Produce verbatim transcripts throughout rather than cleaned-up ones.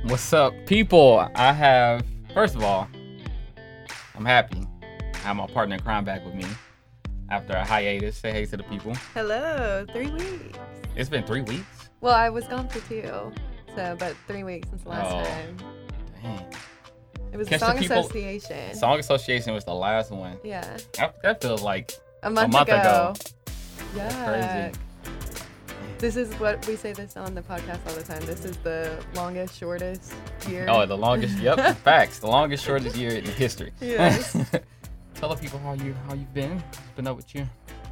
What's up, people? I have, first of all, I'm happy. I have my partner in crime back with me after a hiatus. Say hey to the people. Hello, three weeks. It's been three weeks? Well, I was gone for two, so but three weeks since the last Oh, time. Dang. It was Catch the the Song people- Association. Song Association was the last one. Yeah, That, that feels like a month, month ago. ago. Yeah. crazy. This is what we say this on the podcast all the time. This is the longest, shortest year. Oh, the longest, yep, facts. The longest, shortest year in history. Yes. Tell the people how you how you've been. What's been up with you?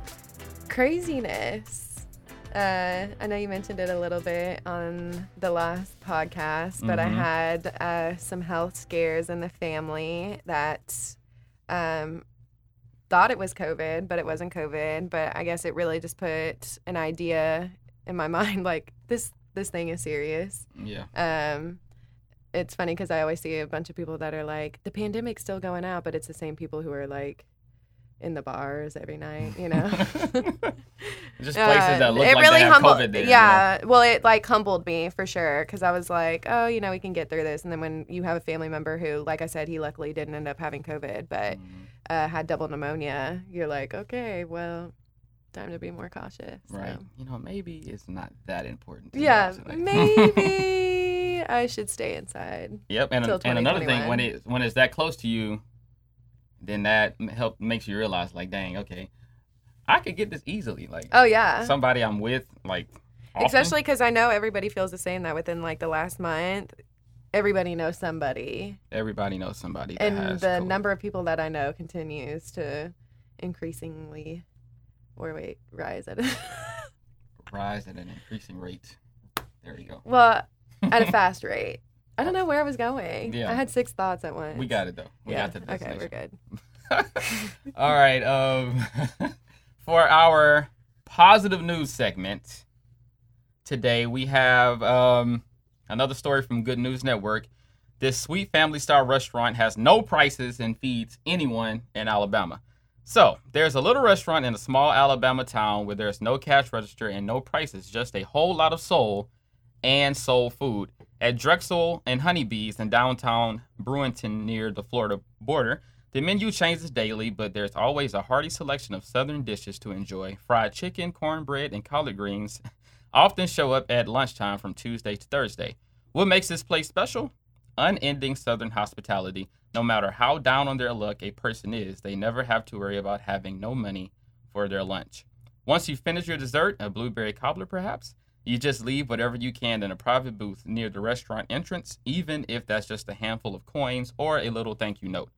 Craziness. Uh, I know you mentioned it a little bit on the last podcast, but Mhm. I had uh, some health scares in the family that um, thought it was COVID, but it wasn't COVID. But I guess it really just put an idea in my mind, like this this thing is serious. Yeah. Um, it's funny because I always see a bunch of people that are like, the pandemic's still going out, but it's the same people who are like in the bars every night, you know. Just places that look it like really they have humbled, COVID there. you know? yeah. Well, it like humbled me for sure because I was like, oh, you know, we can get through this. And then when you have a family member who, like I said, he luckily didn't end up having COVID, but Mhm. uh, had double pneumonia, you're like, okay, well, time to be more cautious. so. Right. You know, maybe it's not that important. to Yeah, go tonight. maybe I should stay inside. Yep. And, till and another thing, when twenty twenty-one. it when it's that close to you, then that m- help makes you realize, like, dang, okay, I could get this easily. Like, Oh yeah. somebody I'm with, like, often. Especially because I know everybody feels the same that within like the last month, everybody knows somebody. everybody knows somebody that And has the COVID. number of people that I know continues to increasingly, or wait, rise at rise at an increasing rate. There you go. well, at a fast rate. I don't know where I was going. Yeah. I had six thoughts at once. We got it though. We yeah. got to the Okay, we're destination. good. All right. Um, for our positive news segment today, we have um, another story from Good News Network. This sweet family style restaurant has no prices and feeds anyone in Alabama. So there's a little restaurant in a small Alabama town where there's no cash register and no prices, just a whole lot of soul and soul food. At Drexel and Honeybees in downtown Brewington near the Florida border, the menu changes daily, but there's always a hearty selection of southern dishes to enjoy. Fried chicken, cornbread, and collard greens often show up at lunchtime from Tuesday to Thursday. What makes this place special? Unending southern hospitality. No matter how down on their luck a person is, they never have to worry about having no money for their lunch. Once you finish your dessert, a blueberry cobbler perhaps, you just leave whatever you can in a private booth near the restaurant entrance, even if that's just a handful of coins or a little thank you note.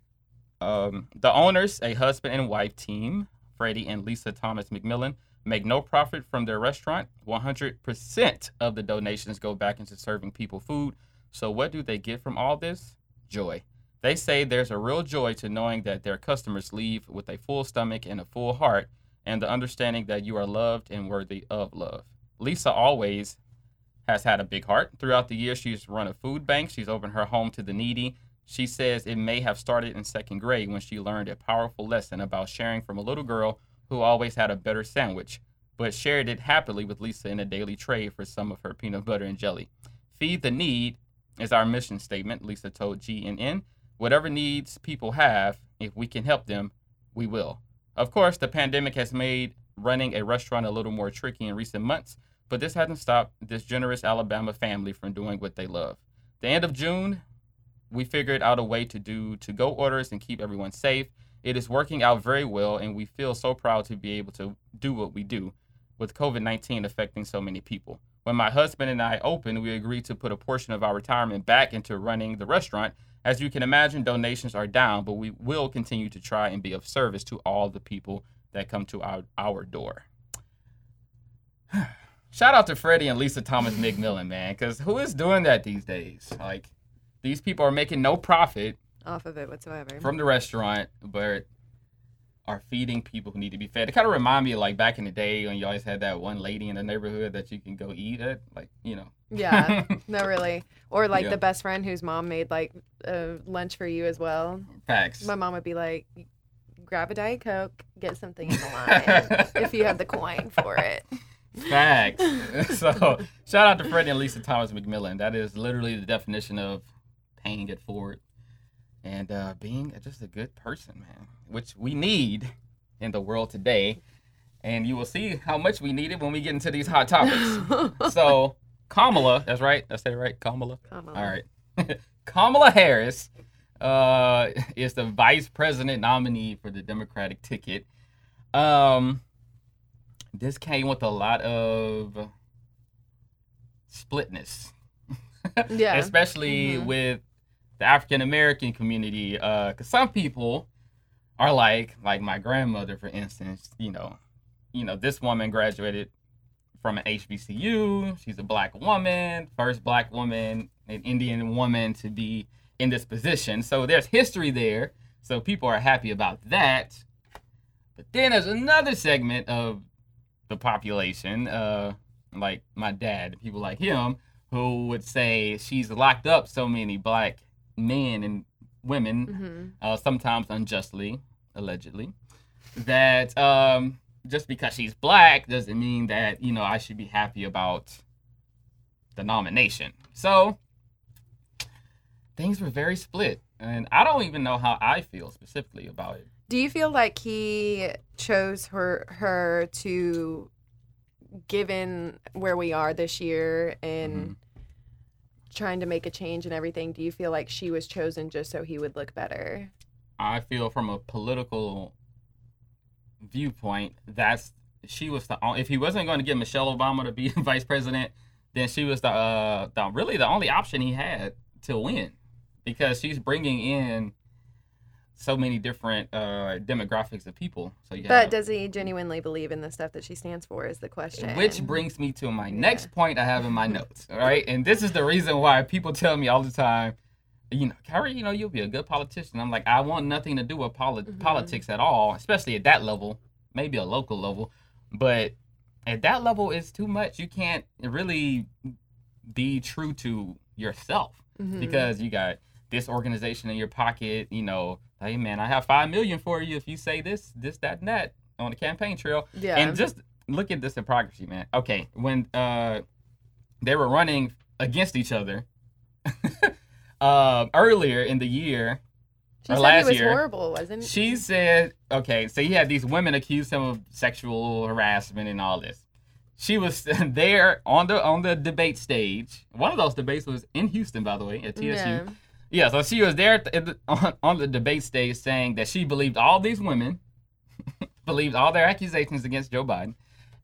Um, the owners, a husband and wife team, Freddie and Lisa Thomas McMillan, make no profit from their restaurant. one hundred percent of the donations go back into serving people food. So what do they get from all this? Joy. They say there's a real joy to knowing that their customers leave with a full stomach and a full heart, and the understanding that you are loved and worthy of love. Lisa always has had a big heart. Throughout the years, she's run a food bank. She's opened her home to the needy. She says it may have started in second grade when she learned a powerful lesson about sharing from a little girl who always had a better sandwich, but shared it happily with Lisa in a daily tray for some of her peanut butter and jelly. Feed the need is our mission statement, Lisa told G N N. Whatever needs people have, if we can help them, we will. Of course, the pandemic has made running a restaurant a little more tricky in recent months, but this hasn't stopped this generous Alabama family from doing what they love. The end of June, we figured out a way to do to-go orders and keep everyone safe. It is working out very well, and we feel so proud to be able to do what we do with covid nineteen affecting so many people. When my husband and I opened, we agreed to put a portion of our retirement back into running the restaurant. As you can imagine, donations are down, but we will continue to try and be of service to all the people that come to our, our door. Shout out to Freddie and Lisa Thomas McMillan, man, because who is doing that these days? Like, these people are making no profit Off of it whatsoever. from the restaurant, but are feeding people who need to be fed. It kind of remind me of like back in the day when you always had that one lady in the neighborhood that you can go eat at, like, you know. Yeah, no, really. Or like Yeah. the best friend whose mom made like uh, lunch for you as well. Facts. My mom would be like, grab a Diet Coke, get something in the line if you have the coin for it. Facts. So shout out to Freddie and Lisa Thomas McMillan. That is literally the definition of paying it forward and uh, being just a good person, man, which we need in the world today. And you will see how much we need it when we get into these hot topics. So Kamala, that's right. I said it right, Kamala. Kamala. All right. Kamala Harris uh, is the vice president nominee for the Democratic ticket. Um, this came with a lot of splitness. Yeah. Especially Mhm. with the African American community. Uh, cause some people are like, like my grandmother, for instance, you know, you know, this woman graduated from an H B C U. She's a black woman, first black woman, an Indian woman to be in this position. So there's history there. So people are happy about that. But then there's another segment of the population, uh, like my dad, people like him, who would say she's locked up so many black men and women, Mhm. uh, sometimes unjustly, allegedly, that um, just because she's black doesn't mean that, you know, I should be happy about the nomination. So things were very split. And I don't even know how I feel specifically about it. Do you feel like he chose her her to, given where we are this year and Mhm. trying to make a change and everything, do you feel like she was chosen just so he would look better? I feel from a political viewpoint, that's she was the only, if he wasn't going to get Michelle Obama to be vice president, then she was the, uh, the really the only option he had to win, because she's bringing in so many different uh, demographics of people. So you But have, does he genuinely believe in the stuff that she stands for is the question. which brings me to my Yeah. next point I have in my notes. All right, and this is the reason why people tell me all the time, you know, Kyrie, you know, you'll be a good politician. I'm like, I want nothing to do with poli- Mhm. politics at all, especially at that level, maybe a local level. But at that level, it's too much. You can't really be true to yourself Mhm. because you got this organization in your pocket. You know, hey man, I have five million for you if you say this, this, that, and that on the campaign trail. Yeah. And just look at this hypocrisy, man. Okay, when uh, they were running against each other uh, earlier in the year, she or said last he was year, horrible, wasn't she said, okay, so he had these women accuse him of sexual harassment and all this. She was there on the on the debate stage. One of those debates was in Houston, by the way, at T S U. Yeah. Yeah, so she was there at the, on, on the debate stage saying that she believed all these women, believed all their accusations against Joe Biden,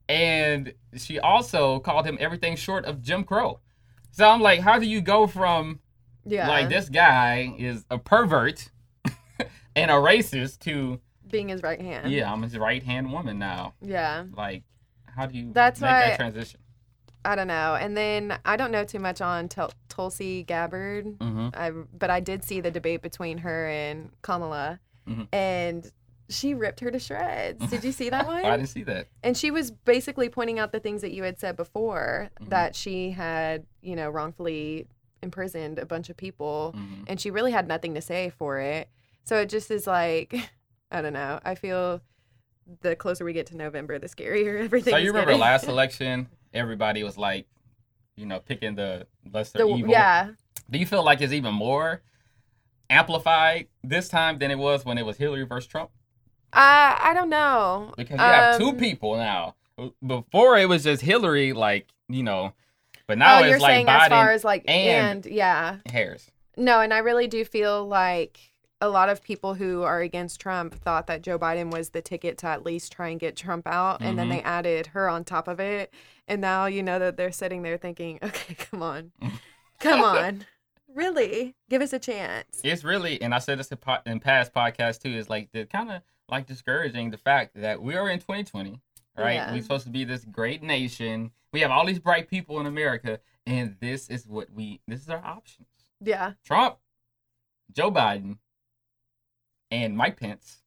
and she also called him everything short of Jim Crow. So I'm like, how do you go from Yeah. like this guy is a pervert and a racist to being his right hand. yeah, I'm his right hand woman now? Yeah. Like, how do you That's make why- that transition? I don't know. And then I don't know too much on Tul- Tulsi Gabbard, Mm-hmm. I, but I did see the debate between her and Kamala, Mhm. and she ripped her to shreds. Did you see that one? I didn't see that. And she was basically pointing out the things that you had said before, Mhm. that she had, you know, wrongfully imprisoned a bunch of people, Mhm. and she really had nothing to say for it. So it just is like, I don't know. I feel the closer we get to November, the scarier everything So is you remember getting. last election, everybody was like, you know, picking the lesser The- evil. yeah. Do you feel like it's even more amplified this time than it was when it was Hillary versus Trump? Uh, I don't know. Because you have two Um, people now. Before it was just Hillary, like, you know, but now oh, it's you're like saying as far Biden as like, and- and yeah. Harris. No, and I really do feel like a lot of people who are against Trump thought that Joe Biden was the ticket to at least try and get Trump out. And then Mhm. they added her on top of it. And now you know that they're sitting there thinking, okay, come on. Come on. Really? Give us a chance. It's really, and I said this in, po- in past podcasts too, is like the kind of like discouraging the fact that we are in twenty twenty, right? Yeah. We're supposed to be this great nation. We have all these bright people in America, and this is what we, this is our options. Yeah. Trump, Joe Biden, and Mike Pence,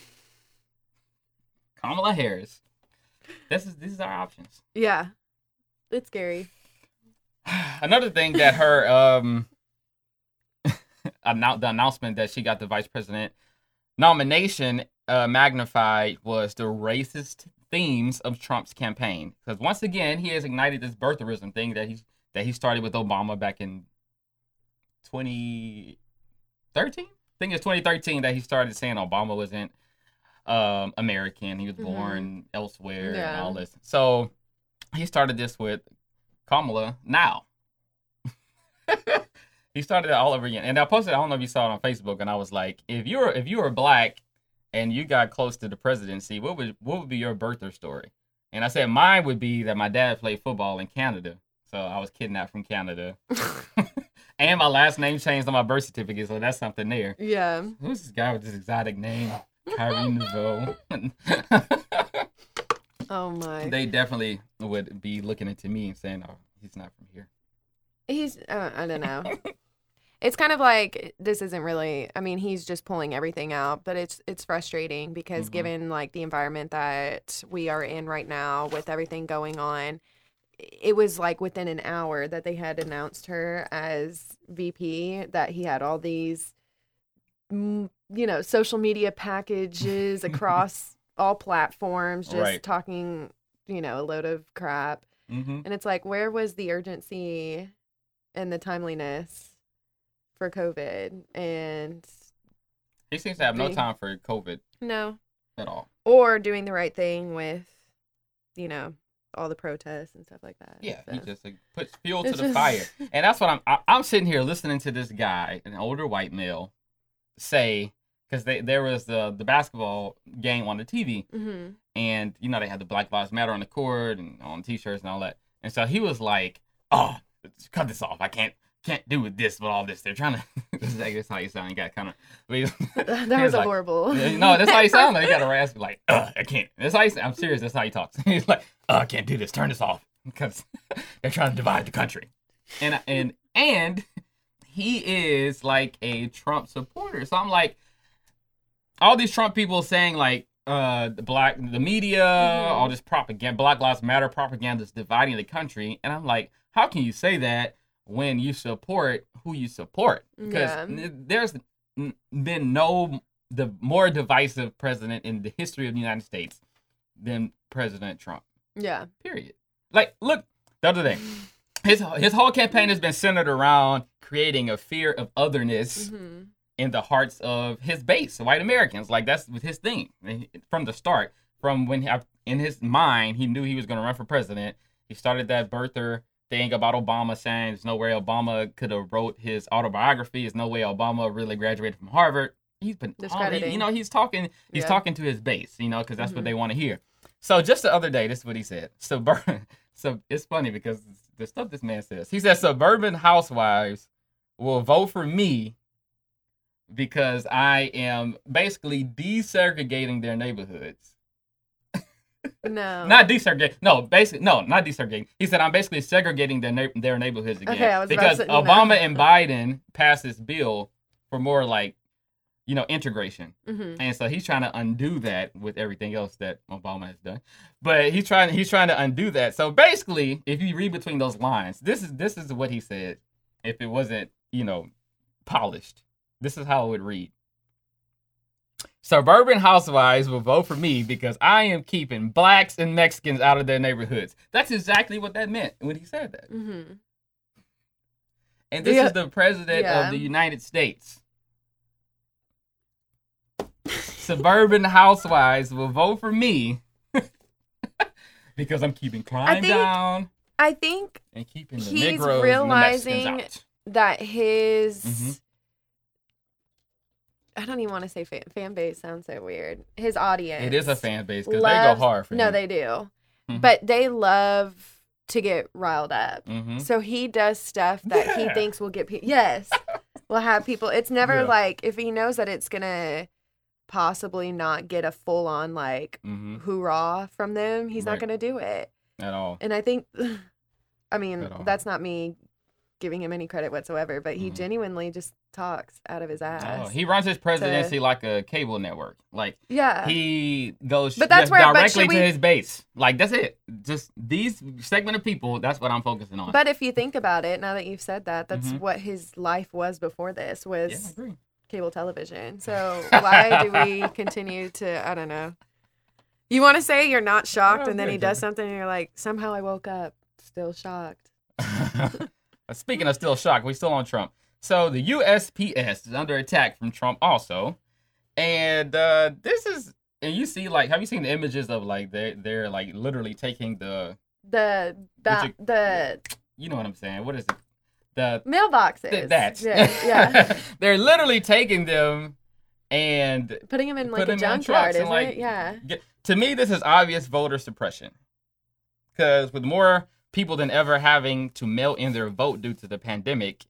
Kamala Harris. This is, this is our options. Yeah. It's scary. Another thing that her um annou- the announcement that she got the vice president nomination uh, magnified was the racist themes of Trump's campaign. Because once again, he has ignited this birtherism thing that he's that he started with Obama back in twenty thirteen. I think it's twenty thirteen that he started saying Obama wasn't um, American. He was born mm-hmm. elsewhere yeah. and all this. So he started this with Kamala now. He started it all over again. And I posted, I don't know if you saw it on Facebook, and I was like, if you were if you were black and you got close to the presidency, what would what would be your birther story? And I said mine would be that my dad played football in Canada. So I was kidnapped from Canada. And my last name changed on my birth certificate, so that's something there. Yeah. Who's this guy with this exotic name? Kyrie Nouveau. Oh, my. They definitely would be looking into me and saying, oh, he's not from here. He's, uh, I don't know. It's kind of like, this isn't really, I mean, he's just pulling everything out, but it's it's frustrating because mm-hmm. given, like, the environment that we are in right now with everything going on, it was like within an hour that they had announced her as V P, that he had all these, you know, social media packages across all platforms, just right. talking, you know, a load of crap. Mm-hmm. And it's like, where was the urgency and the timeliness for COVID? And he seems to have no time for COVID. No. At all. Or doing the right thing with, you know, all the protests and stuff like that. Yeah, so. he just like, puts fuel to It's the just... fire. And that's what I'm I, I'm sitting here listening to this guy, an older white male, say, because there was the, the basketball game on the T V, mm-hmm. and, you know, they had the Black Lives Matter on the court and on T-shirts and all that. And so he was like, oh, cut this off. I can't can't do with this with all this. They're trying to, that's how you sound. You got kind of, that was, was like, horrible. No, that's how you sound. You got to rasp like, uh, I can't. That's how you sound. I'm serious. That's how he talks. He's like, oh, I can't do this. Turn this off. Because they're trying to divide the country. And, and, and he is like a Trump supporter. So I'm like, all these Trump people saying like, uh, the black, the media, mm-hmm. all this propaganda, Black Lives Matter propaganda is dividing the country. And I'm like, how can you say that when you support who you support? Because yeah. there's been no the more divisive president in the history of the United States than President Trump. Yeah. Period. Like, look, the other thing, his his whole campaign has been centered around creating a fear of otherness mm-hmm. in the hearts of his base, white Americans. Like, that's his thing from the start. From when, he, in his mind, he knew he was going to run for president. He started that birther thing about Obama saying there's no way Obama could have wrote his autobiography. There's no way Obama really graduated from Harvard. He's been, discrediting. You know, he's talking, he's yeah. talking to his base, you know, because that's mm-hmm. what they want to hear. So just the other day, this is what he said. Suburban, so it's funny because the stuff this man says. He says suburban housewives will vote for me because I am basically desegregating their neighborhoods. No. Not desegregating. No, basically, no, not desegregating. He said I'm basically segregating their na- their neighborhoods again. Okay, I was because about to say, Obama no. and Biden passed this bill for more like, you know, integration. Mm-hmm. And so he's trying to undo that with everything else that Obama has done. But he's trying he's trying to undo that. So basically, if you read between those lines, this is this is what he said if it wasn't, you know, polished. This is how it would read. Suburban housewives will vote for me because I am keeping blacks and Mexicans out of their neighborhoods. That's exactly what that meant when he said that. Mm-hmm. And this yeah. is the president yeah. of the United States. Suburban housewives will vote for me because I'm keeping crime I think, down. I think and keeping the he's Negroes realizing and the Mexicans out. That his... Mm-hmm. I don't even want to say fan, fan base. Sounds so weird. His audience. It is a fan base because they go hard for No, him. they do. Mm-hmm. But they love to get riled up. Mm-hmm. So he does stuff that yeah. he thinks will get people. Yes. will have people. It's never yeah. like, if he knows that it's going to possibly not get a full on like mm-hmm. hoorah from them, he's right. not going to do it. At all. And I think, I mean, that's not me giving him any credit whatsoever, but he mm-hmm. genuinely just talks out of his ass. Oh, he runs his presidency to, like a cable network. Like, yeah, he goes but that's where, directly but to we, his base. Like, that's it. Just these segment of people, that's what I'm focusing on. But if you think about it, now that you've said that, that's mm-hmm. what his life was before this, was yeah, cable television. So why do we continue to, I don't know, You want to say you're not shocked, Oh, and then he good, does good. something, and you're like, somehow I woke up still shocked. Speaking of still shocked, we still on Trump. So the U S P S is under attack from Trump also, and uh, this is and you see like have you seen the images of like they they're like literally taking the The Would the, the you know what I'm saying? What is it? The mailboxes. th- that Yeah, yeah. they're literally taking them and Putting them in like Put a 'em in junkyard, trucks and, isn't like, it? Yeah. get, to me this is obvious voter suppression because with more people than ever having to mail in their vote due to the pandemic.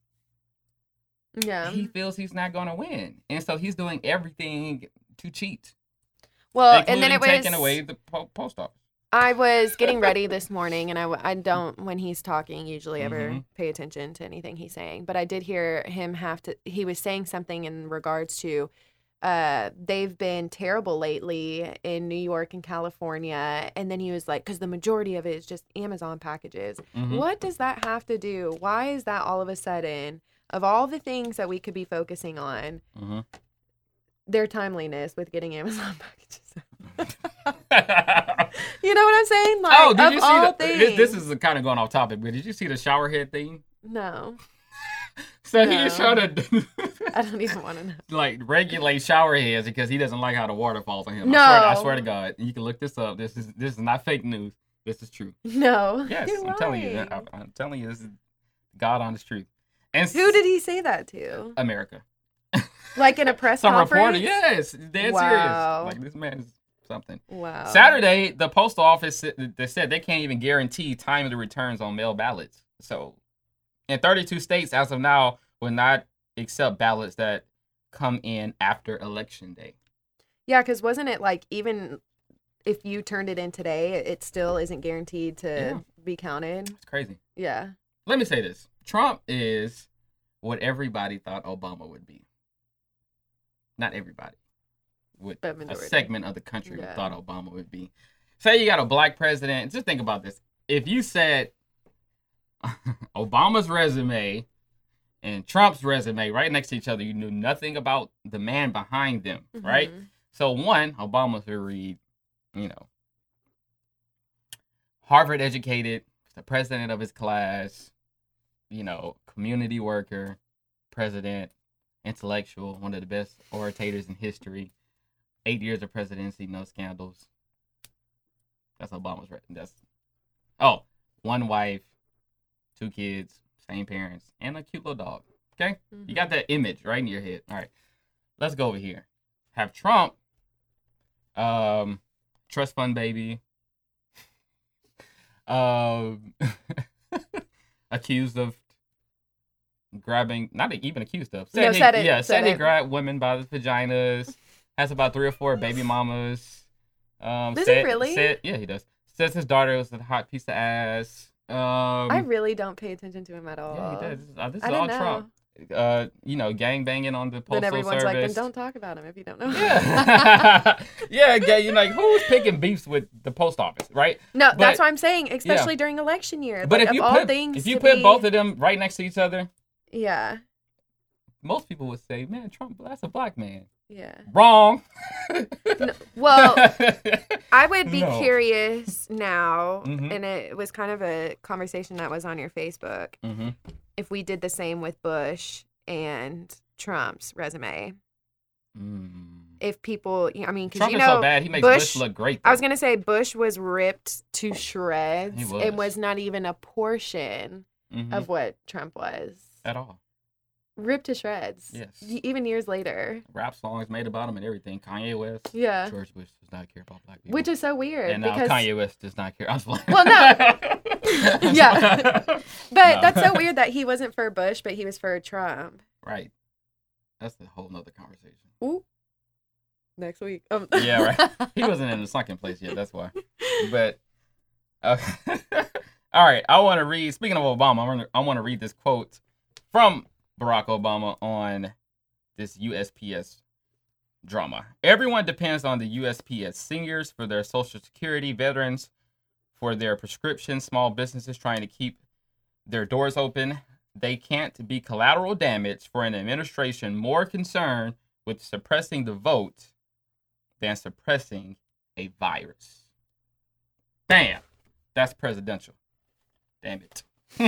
Yeah. He feels he's not going to win, and so he's doing everything to cheat. Well, and then it was taking away the po- post office. I was getting ready this morning, and I, w- I don't, when he's talking, usually ever Mhm. pay attention to anything he's saying. But I did hear him have to, he was saying something in regards to uh, they've been terrible lately in New York and California. And then he was like, because the majority of it is just Amazon packages. Mhm. What does that have to do? Why is that all of a sudden, of all the things that we could be focusing on, Mhm. their timeliness with getting Amazon packages? You know what I'm saying? Like, Oh, did of you see all the, things. this? This is kind of going off topic, but did you see the shower head thing? No, So No. he's trying to I don't even want to know. like regulate shower heads because he doesn't like how the water falls on him. No. I swear, I swear to God, you can look this up. This is this is not fake news. This is true. No. Yes, You're I'm telling you. lying. I'm, I'm telling you, this is God honest truth. And Who did he say that to? America? Like in a press Some conference? reporter, yes, dead Wow. serious. Like this man is something. Wow. Saturday, the post office said- they said they can't even guarantee timely returns on mail ballots. So, in thirty-two states, as of now, will not accept ballots that come in after election day. Yeah, because wasn't it like even if you turned it in today, it still isn't guaranteed to Yeah. be counted? It's crazy. Yeah. Let me say this: Trump is what everybody thought Obama would be. Not everybody. What But a majority. segment of the country Yeah. thought Obama would be. Say you got a black president. Just think about this. If you said Obama's resume and Trump's resume right next to each other, you knew nothing about the man behind them, right? Mhm. So one, Obama would read, you know, Harvard educated, the president of his class, you know, community worker, president, intellectual, one of the best orators in history. Eight years of presidency, no scandals. That's Obama's right. That's oh, one wife, two kids, same parents, and a cute little dog. Okay, you got that image right in your head. All right, let's go over here. Have Trump, um, trust fund baby, um, accused of grabbing, not even accused of. No, he, said it, Yeah, said said he it. grabbed women by the vaginas. Has about three or four baby mamas. Um, Does he said, really? Said, yeah, he does. Says his daughter was a hot piece of ass. Um, I really don't pay attention to him at all. yeah, he does. This is, uh, this I is all didn't Trump. Uh, you know, gang banging on the postal Then everyone's service. like, then don't talk about him if you don't know. Yeah, yeah, gay. You know, like who's picking beefs with the post office, right? No, But- that's what I'm saying, especially during election year. But like, if you of all put things if you to put be- both of them right next to each other, Yeah. most people would say, "Man, Trump, that's a black man." Yeah. Wrong. No, well, I would be No. curious now, Mhm. and it was kind of a conversation that was on your Facebook, hmm if we did the same with Bush and Trump's resume. mm. If people, I mean, because Trump you is know, so bad, he makes Bush- Bush, look great. I was though. going to say Bush was ripped to shreds. He It was. was not even a portion Mhm. of what Trump was. At all. Ripped to shreds. Yes. Y- Even years later. Rap songs made about him and everything. Kanye West. Yeah. George Bush does not care about black people. Which is so weird. and now because Kanye West does not care. I'm just playing. Well, no. Yeah. But No. that's so weird that he wasn't for Bush, but he was for Trump. Right. That's a whole nother conversation. Ooh. Next week. Um. Yeah, right. He wasn't in the sunken place yet. That's why. But okay. All right. I want to read. Speaking of Obama, I want to I want to read this quote from Barack Obama on this U S P S drama. Everyone depends on the U S P S: seniors for their Social Security, veterans for their prescriptions, small businesses trying to keep their doors open. They can't be collateral damage for an administration more concerned with suppressing the vote than suppressing a virus. Bam. That's presidential. Damn it.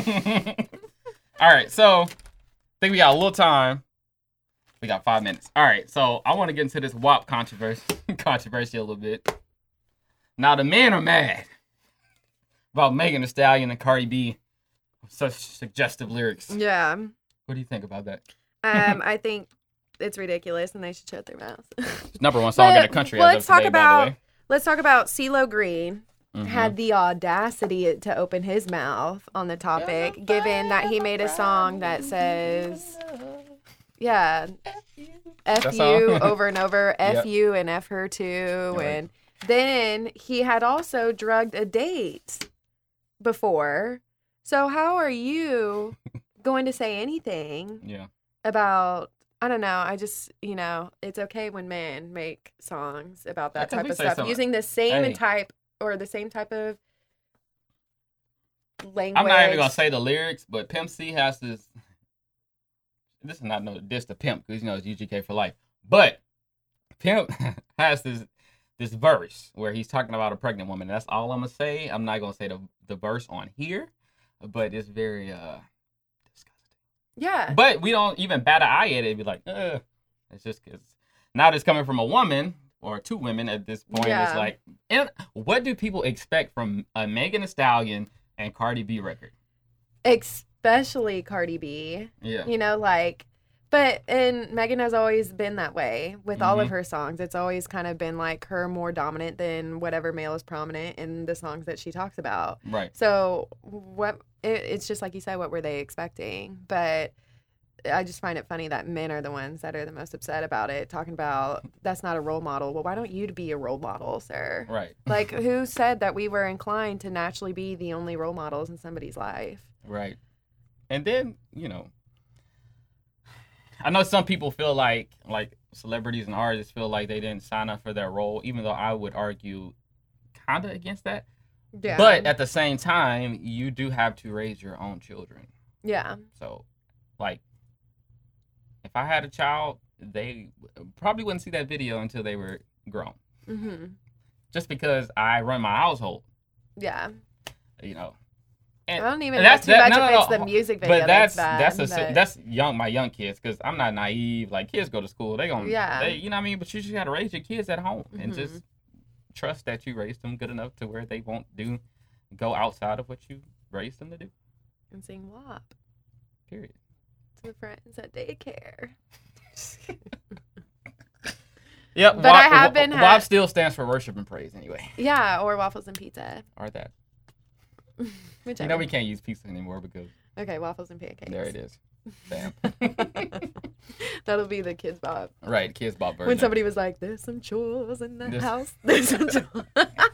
All right, so I think we got a little time. We got five minutes. All right, so I want to get into this W A P controversy, controversy a little bit. Now, the men are mad about Megan Thee Stallion and Cardi B. Such suggestive lyrics. Yeah. What do you think about that? Um, I think it's ridiculous and they should shut their mouths. Number one song but, in the country well, as let's of talk today, about, by the way. Let's talk about CeeLo Green. Mm-hmm. Had the audacity to open his mouth on the topic, given that he made a song that says, yeah, F That you song? over and over, F Yep. you and F her too. Right. And then he had also drugged a date before. So how are you going to say anything Yeah. about, I don't know, I just, you know, it's okay when men make songs about that Yeah, 'cause type we of say stuff something- using the same Hey. type or the same type of language. I'm not even gonna say the lyrics, but Pimp C has this. This is not no diss to Pimp because you know it's U G K for life. But Pimp has this this verse where he's talking about a pregnant woman. That's all I'm gonna say. I'm not gonna say the the verse on here, but it's very uh disgusting. Yeah. But we don't even bat an eye at it. It'd be like, uh, it's just because now it's coming from a woman or two women at this point. Yeah. It's like, and what do people expect from a Megan Thee Stallion and Cardi B record? Especially Cardi B. Yeah. You know, like, but, and Megan has always been that way with all of Mhm. her songs. It's always kind of been like her more dominant than whatever male is prominent in the songs that she talks about. Right. So, what, it, it's just like you said, what were they expecting? But I just find it funny that men are the ones that are the most upset about it, talking about that's not a role model. Well, why don't you be a role model, sir? Right. Like, who said that we were inclined to naturally be the only role models in somebody's life? Right. And then, you know, I know some people feel like, like celebrities and artists feel like they didn't sign up for their role, even though I would argue kind of against that. Yeah. But at the same time, you do have to raise your own children. yeah. So, like, if I had a child, they probably wouldn't see that video until they were grown. Mm-hmm. Just because I run my household, Yeah. you know. I And don't even and know that's- too that- much no, if no, it's no. the music video but that's that's that's bad. a but- that's young my young kids because I'm not naive. Like kids go to school, they gonna Yeah. they, you know what I mean. But you just gotta raise your kids at home and Mhm. just trust that you raised them good enough to where they won't do go outside of what you raised them to do. and sing W A P Period. to the friends at daycare. Yep. But I have been W ha- A P still stands for worship and praise anyway. Yeah, or waffles and pizza. Or that. Whichever. You know we can't use pizza anymore because Okay, waffles and pancakes. there it is. Bam. That'll be the kids' bob. Right, kids bop version. When somebody was like, "There's some chores in the This- house." There's some chores.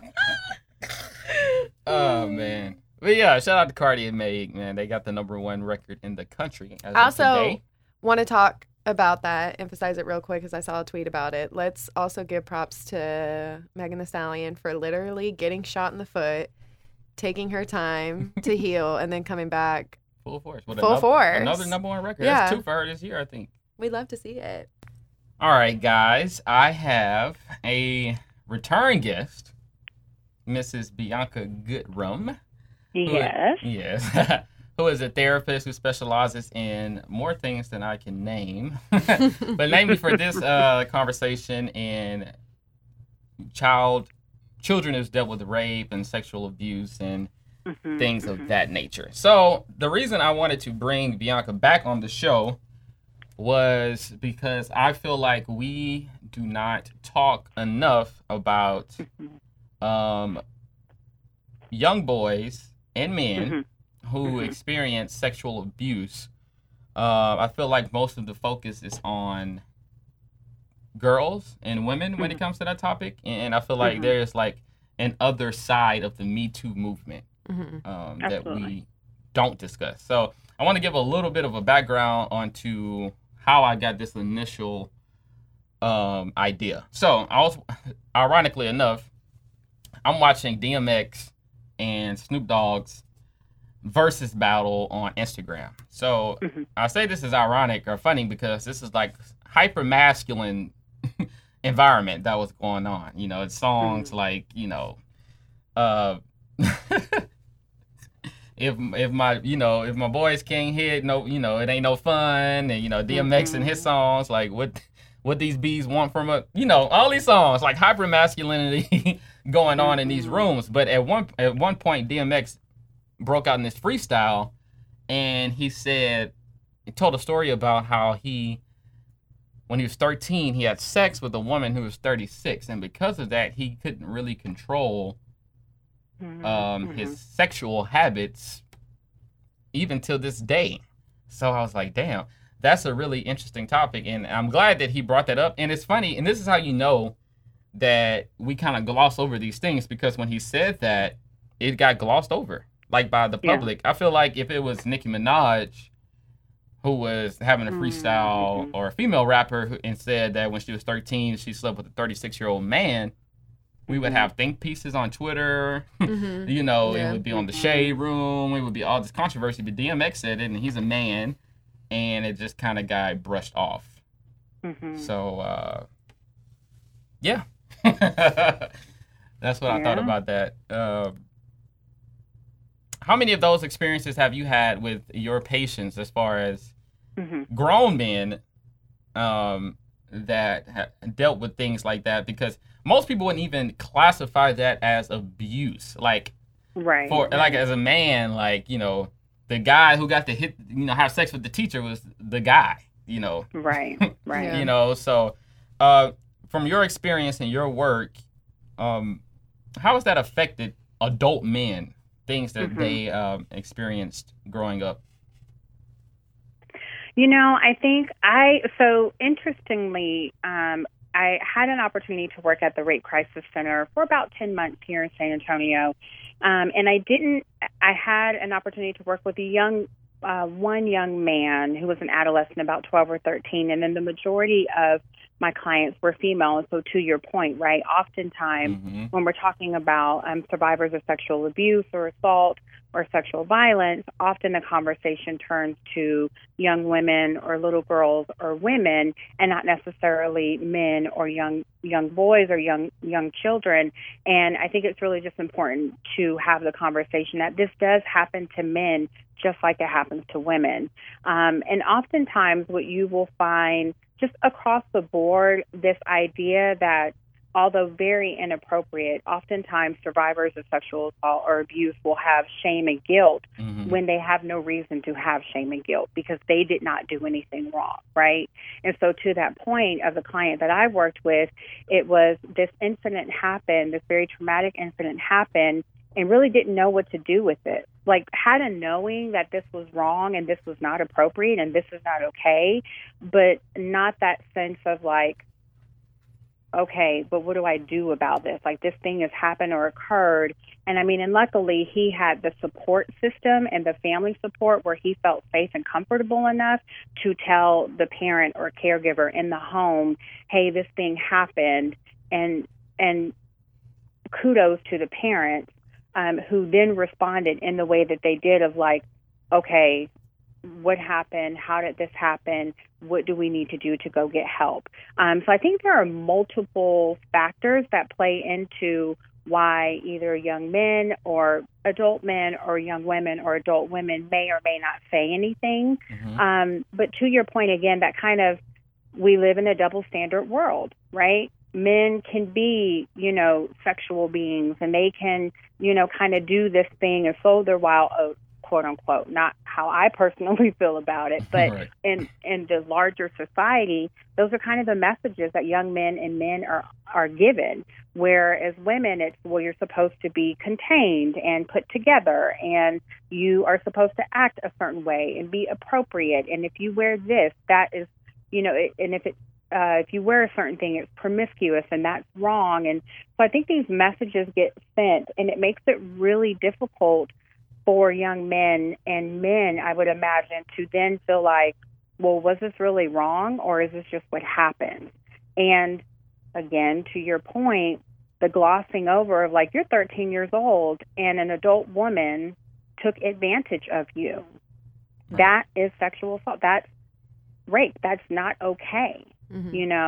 Oh man. But yeah, shout out to Cardi and Meg, man. They got the number one record in the country as I of also today. want to talk about that, emphasize it real quick because I saw a tweet about it. Let's also give props to Megan Thee Stallion for literally getting shot in the foot, taking her time to heal, and then coming back. Full force. With Full another, force. Another number one record. Yeah. That's two for her this year, I think. We'd love to see it. All right, guys. I have a return guest, Missus Bianca Goodrum. who- Yes. Yes. Who is a therapist who specializes in more things than I can name. But namely for this uh, conversation in child, children who's dealt with rape and sexual abuse and Mhm, things of mhm. that nature. So the reason I wanted to bring Bianca back on the show was because I feel like we do not talk enough about Mhm, um, young boys and men mhm. who Mhm. experience sexual abuse. Uh, I feel like most of the focus is on girls and women when it Mhm. comes to that topic, and I feel like Mhm. there's like an other side of the Me Too movement Mm-hmm. um, that Absolutely. we don't discuss. So I want to give a little bit of a background onto how I got this initial um, idea. So I was, ironically enough, I'm watching D M X and Snoop Dogg's versus battle on Instagram. So Mhm. I say this is ironic or funny because this is like hyper masculine environment that was going on. You know, it's songs Mhm. like, you know, uh, if if my you know if my boys can't hit, no, you know, it ain't no fun, and you know D M X and his Mhm. songs like what what these bees want from a, you know, all these songs like hyper masculinity going on in these Mhm. rooms. But at one at one point D M X broke out in this freestyle, and he said he told a story about how he, when he was thirteen, he had sex with a woman who was thirty-six, and because of that he couldn't really control Mhm. um, his Mhm. sexual habits even till this day. So I was like, damn, that's a really interesting topic. And I'm glad that he brought that up. And it's funny, and this is how you know that we kind of gloss over these things, because when he said that, it got glossed over, like by the Yeah. public. I feel like if it was Nicki Minaj who was having a freestyle, Mhm. or a female rapper who, and said that when she was thirteen, she slept with a thirty-six year old man, we would Mhm. have think pieces on Twitter. Mm-hmm. You know, it Yeah. would be on the Mhm. Shade Room. It would be all this controversy. But D M X said it, and he's a man, and it just kind of got brushed off. Mhm. So, uh, yeah, that's what I thought Yeah. about that. Uh, how many of those experiences have you had with your patients, as far as Mhm. grown men um, that ha- dealt with things like that? Because most people wouldn't even classify that as abuse. Like, Right. for like Right. as a man, like, you know, the guy who got to hit, you know, have sex with the teacher was the guy, you know. Right. Right. Yeah. You know, so uh, from your experience and your work, um, how has that affected adult men? Things that Mhm. they um, experienced growing up. You know, I think I, so interestingly, um, I had an opportunity to work at the Rape Crisis Center for about ten months here in San Antonio. Um, and I didn't, I had an opportunity to work with a young, uh, one young man who was an adolescent, about twelve or thirteen. And then the majority of my clients were female. And so to your point, right, oftentimes Mm-hmm. when we're talking about um, survivors of sexual abuse or assault or sexual violence, often the conversation turns to young women or little girls or women, and not necessarily men or young young boys or young young children. And I think it's really just important to have the conversation that this does happen to men just like it happens to women. Um, and oftentimes what you will find just across the board, this idea that although very inappropriate, oftentimes survivors of sexual assault or abuse will have shame and guilt Mm-hmm. when they have no reason to have shame and guilt because they did not do anything wrong, right? And so to that point of the client that I worked with, it was this incident happened, this very traumatic incident happened, and really didn't know what to do with it. Like, had a knowing that this was wrong and this was not appropriate and this is not okay, but not that sense of like, okay, but what do I do about this? Like, this thing has happened or occurred. And I mean, and luckily he had the support system and the family support where he felt safe and comfortable enough to tell the parent or caregiver in the home, hey, this thing happened. And, and kudos to the parents um, who then responded in the way that they did of like, okay, what happened? How did this happen? What do we need to do to go get help? Um, so I think there are multiple factors that play into why either young men or adult men or young women or adult women may or may not say anything. Mm-hmm. Um, but to your point, again, that kind of, we live in a double standard world, right? Men can be, you know, sexual beings and they can, you know, kind of do this thing and sow their wild oats, quote unquote, not how I personally feel about it, but Right. in, in the larger society, those are kind of the messages that young men and men are, are given. Whereas women, it's, well, you're supposed to be contained and put together and you are supposed to act a certain way and be appropriate. And if you wear this, that is, you know, it, and if it, uh, if you wear a certain thing, it's promiscuous and that's wrong. And so I think these messages get sent and it makes it really difficult for young men and men, I would imagine, to then feel like, well, was this really wrong or is this just what happened? And again, to your point, the glossing over of like, you're thirteen years old and an adult woman took advantage of you. Right. That is sexual assault. That's rape. That's not okay. Mm-hmm. You know,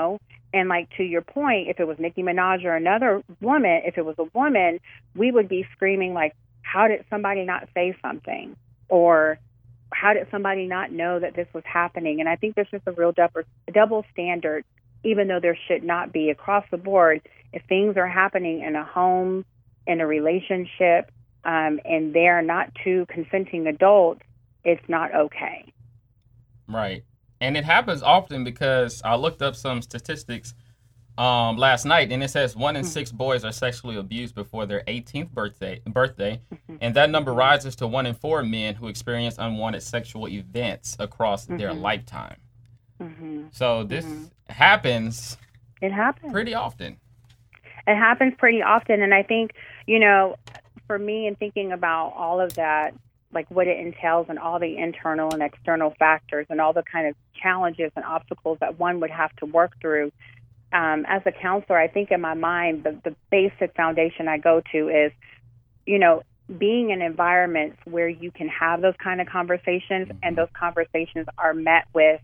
And like to your point, if it was Nicki Minaj or another woman, if it was a woman, we would be screaming like, how did somebody not say something? Or how did somebody not know that this was happening? And I think there's just a real double, double standard, even though there should not be across the board. If things are happening in a home, in a relationship, um, and they're not two consenting adults, it's not okay. Right. And it happens often because I looked up some statistics um, last night, and it says one in six boys are sexually abused before their eighteenth birthday, birthday, and that number rises to one in four men who experience unwanted sexual events across mm-hmm. their lifetime. Mm-hmm. So this mm-hmm. happens. It happens pretty often. It happens pretty often, and I think, you know, for me, in thinking about all of that, like what it entails and all the internal and external factors and all the kind of challenges and obstacles that one would have to work through. Um, as a counselor, I think in my mind, the, the basic foundation I go to is, you know, being in environments where you can have those kind of conversations and those conversations are met with,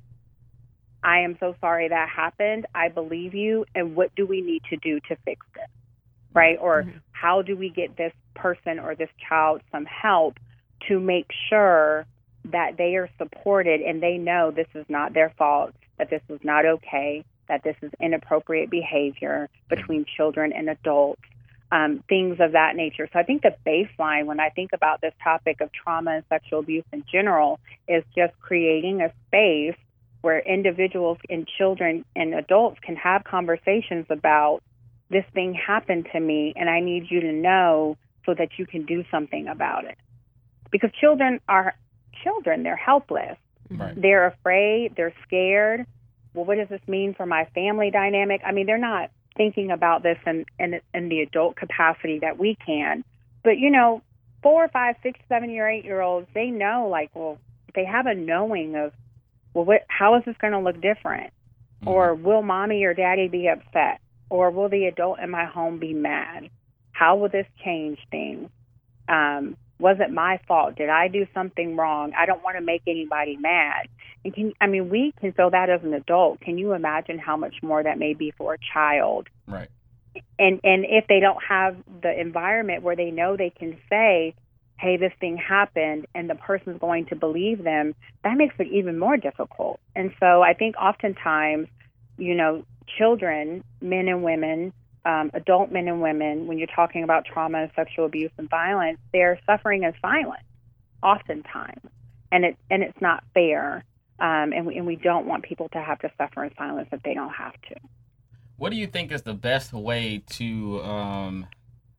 I am so sorry that happened. I believe you. And what do we need to do to fix this? Right? Or mm-hmm. how do we get this person or this child some help to make sure that they are supported and they know this is not their fault, that this was not okay, that this is inappropriate behavior between children and adults, um, things of that nature. So I think the baseline when I think about this topic of trauma and sexual abuse in general is just creating a space where individuals and children and adults can have conversations about this thing happened to me and I need you to know so that you can do something about it. Because children are children. They're helpless. Right. They're afraid. They're scared. Well, what does this mean for my family dynamic? I mean, they're not thinking about this in, in, in the adult capacity that we can. But, you know, four, five, six, seven, year, eight-year-olds, they know, like, well, they have a knowing of, well, what, how is this going to look different? Mm-hmm. Or will mommy or daddy be upset? Or will the adult in my home be mad? How will this change things? Um, was it my fault? Did I do something wrong? I don't want to make anybody mad. And can I mean, we can feel that as an adult. Can you imagine how much more that may be for a child? Right. And and if they don't have the environment where they know they can say, hey, this thing happened, and the person's going to believe them, that makes it even more difficult. And so I think oftentimes, you know, children, men and women, Um, adult men and women, when you're talking about trauma and sexual abuse and violence, they're suffering in silence, oftentimes, and it and it's not fair, um, and we, and we don't want people to have to suffer in silence if they don't have to. What do you think is the best way to um,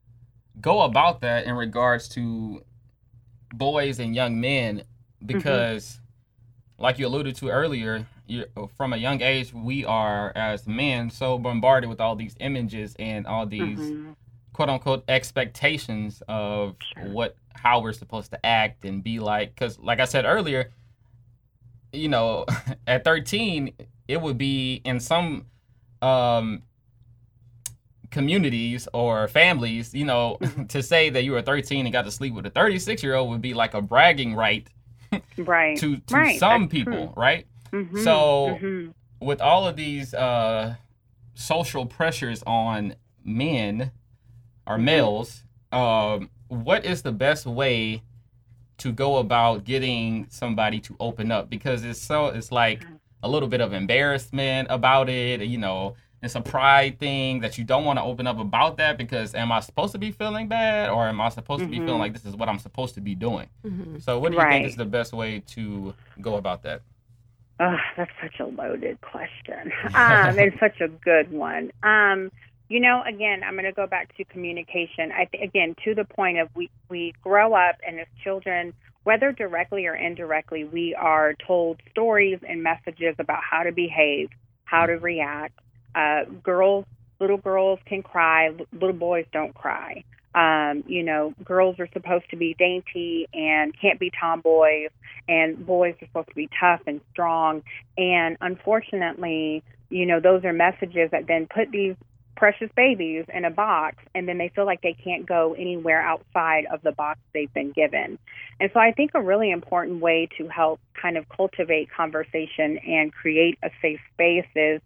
go about that in regards to boys and young men? Because, mm-hmm. like you alluded to earlier, you, from a young age, we are, as men, so bombarded with all these images and all these mm-hmm. quote-unquote expectations of sure. what, how we're supposed to act and be like. Because, like I said earlier, you know, at thirteen, it would be in some um, communities or families, you know, mm-hmm. to say that you were thirteen and got to sleep with a thirty-six-year-old would be like a bragging right, right. to, to right. some That's people, true. right? Mm-hmm, so mm-hmm. with all of these uh, social pressures on men or mm-hmm. males, um, what is the best way to go about getting somebody to open up? Because it's so it's like a little bit of embarrassment about it. You know, it's a pride thing that you don't want to open up about that because am I supposed to be feeling bad or am I supposed mm-hmm. to be feeling like this is what I'm supposed to be doing? Mm-hmm. So what do you right. think is the best way to go about that? Oh, that's such a loaded question. Um, and such a good one. Um, you know, again, I'm going to go back to communication. I th- again, to the point of we, we grow up and as children, whether directly or indirectly, we are told stories and messages about how to behave, how to react. Uh, girls, little girls can cry. L- little boys don't cry. Um, you know, girls are supposed to be dainty and can't be tomboys, and boys are supposed to be tough and strong. And unfortunately, you know, those are messages that then put these precious babies in a box, and then they feel like they can't go anywhere outside of the box they've been given. And so I think a really important way to help kind of cultivate conversation and create a safe space is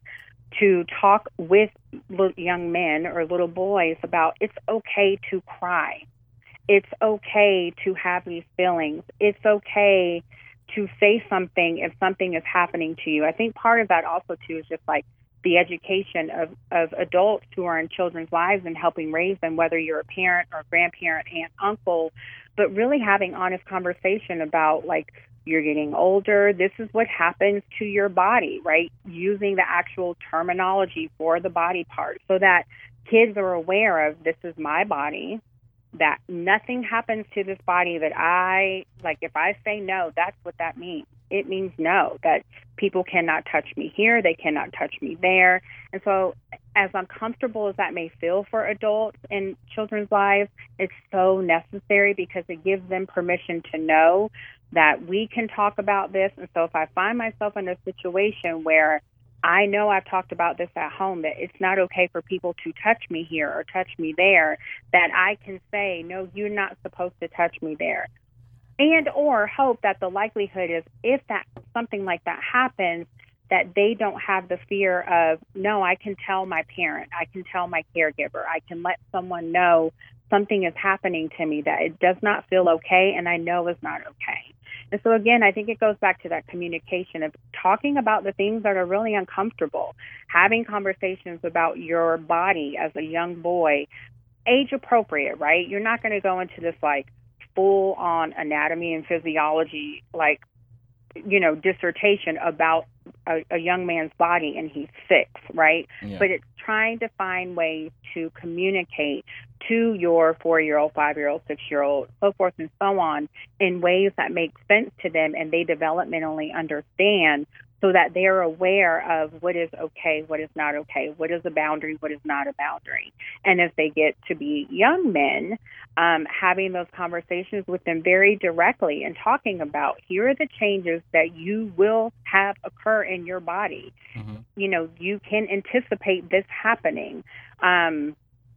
to talk with little young men or little boys about it's okay to cry. It's okay to have these feelings. It's okay to say something if something is happening to you. I think part of that also, too, is just like the education of, of adults who are in children's lives and helping raise them, whether you're a parent or grandparent, aunt, uncle, but really having honest conversation about, like, you're getting older, this is what happens to your body, right? Using the actual terminology for the body part so that kids are aware of, this is my body, that nothing happens to this body that I, like, if I say no, that's what that means. It means no, that people cannot touch me here, they cannot touch me there. And so as uncomfortable as that may feel for adults in children's lives, it's so necessary because it gives them permission to know that we can talk about this. And so if I find myself in a situation where I know I've talked about this at home, that it's not okay for people to touch me here or touch me there, that I can say, no, you're not supposed to touch me there. And or hope that the likelihood is if that something like that happens, that they don't have the fear of, no, I can tell my parent, I can tell my caregiver, I can let someone know something is happening to me that it does not feel okay and I know is not okay. And so, again, I think it goes back to that communication of talking about the things that are really uncomfortable, having conversations about your body as a young boy, age appropriate, right? You're not going to go into this, like, full on anatomy and physiology, like, you know, dissertation about a, a young man's body and he's six, right? Yeah. But it's trying to find ways to communicate to your four-year-old, five-year-old, six-year-old, so forth and so on, in ways that make sense to them and they developmentally understand, so that they're aware of what is okay, what is not okay, what is a boundary, what is not a boundary. And as they get to be young men, um, having those conversations with them very directly and talking about, here are the changes that you will have occur in your body. Mm-hmm. You know, you can anticipate this happening. Um,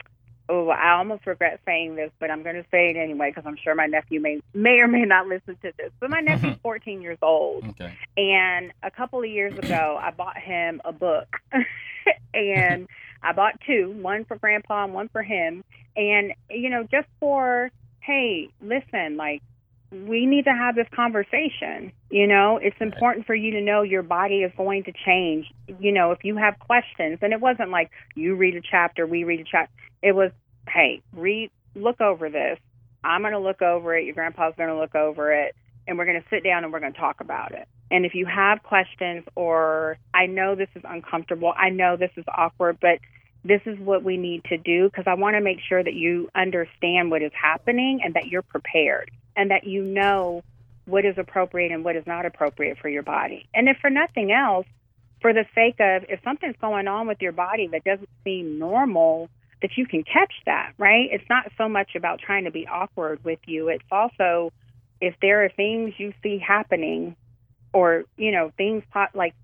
Oh, I almost regret saying this, but I'm going to say it anyway because I'm sure my nephew may may or may not listen to this. But my nephew's fourteen years old, okay. And a couple of years ago, I bought him a book, and I bought two, one for Grandpa and one for him. And, you know, just for, hey, listen, like, we need to have this conversation. You know, it's important for you to know your body is going to change. You know, if you have questions, and it wasn't like you read a chapter, we read a chapter. It was, hey, read, look over this. I'm going to look over it. Your grandpa's going to look over it, and we're going to sit down and we're going to talk about it. And if you have questions, or I know this is uncomfortable, I know this is awkward, but this is what we need to do, because I want to make sure that you understand what is happening and that you're prepared and that you know what is appropriate and what is not appropriate for your body. And if for nothing else, for the sake of, if something's going on with your body that doesn't seem normal, that you can catch that, right? It's not so much about trying to be awkward with you. It's also, if there are things you see happening, or, you know, things pop, like,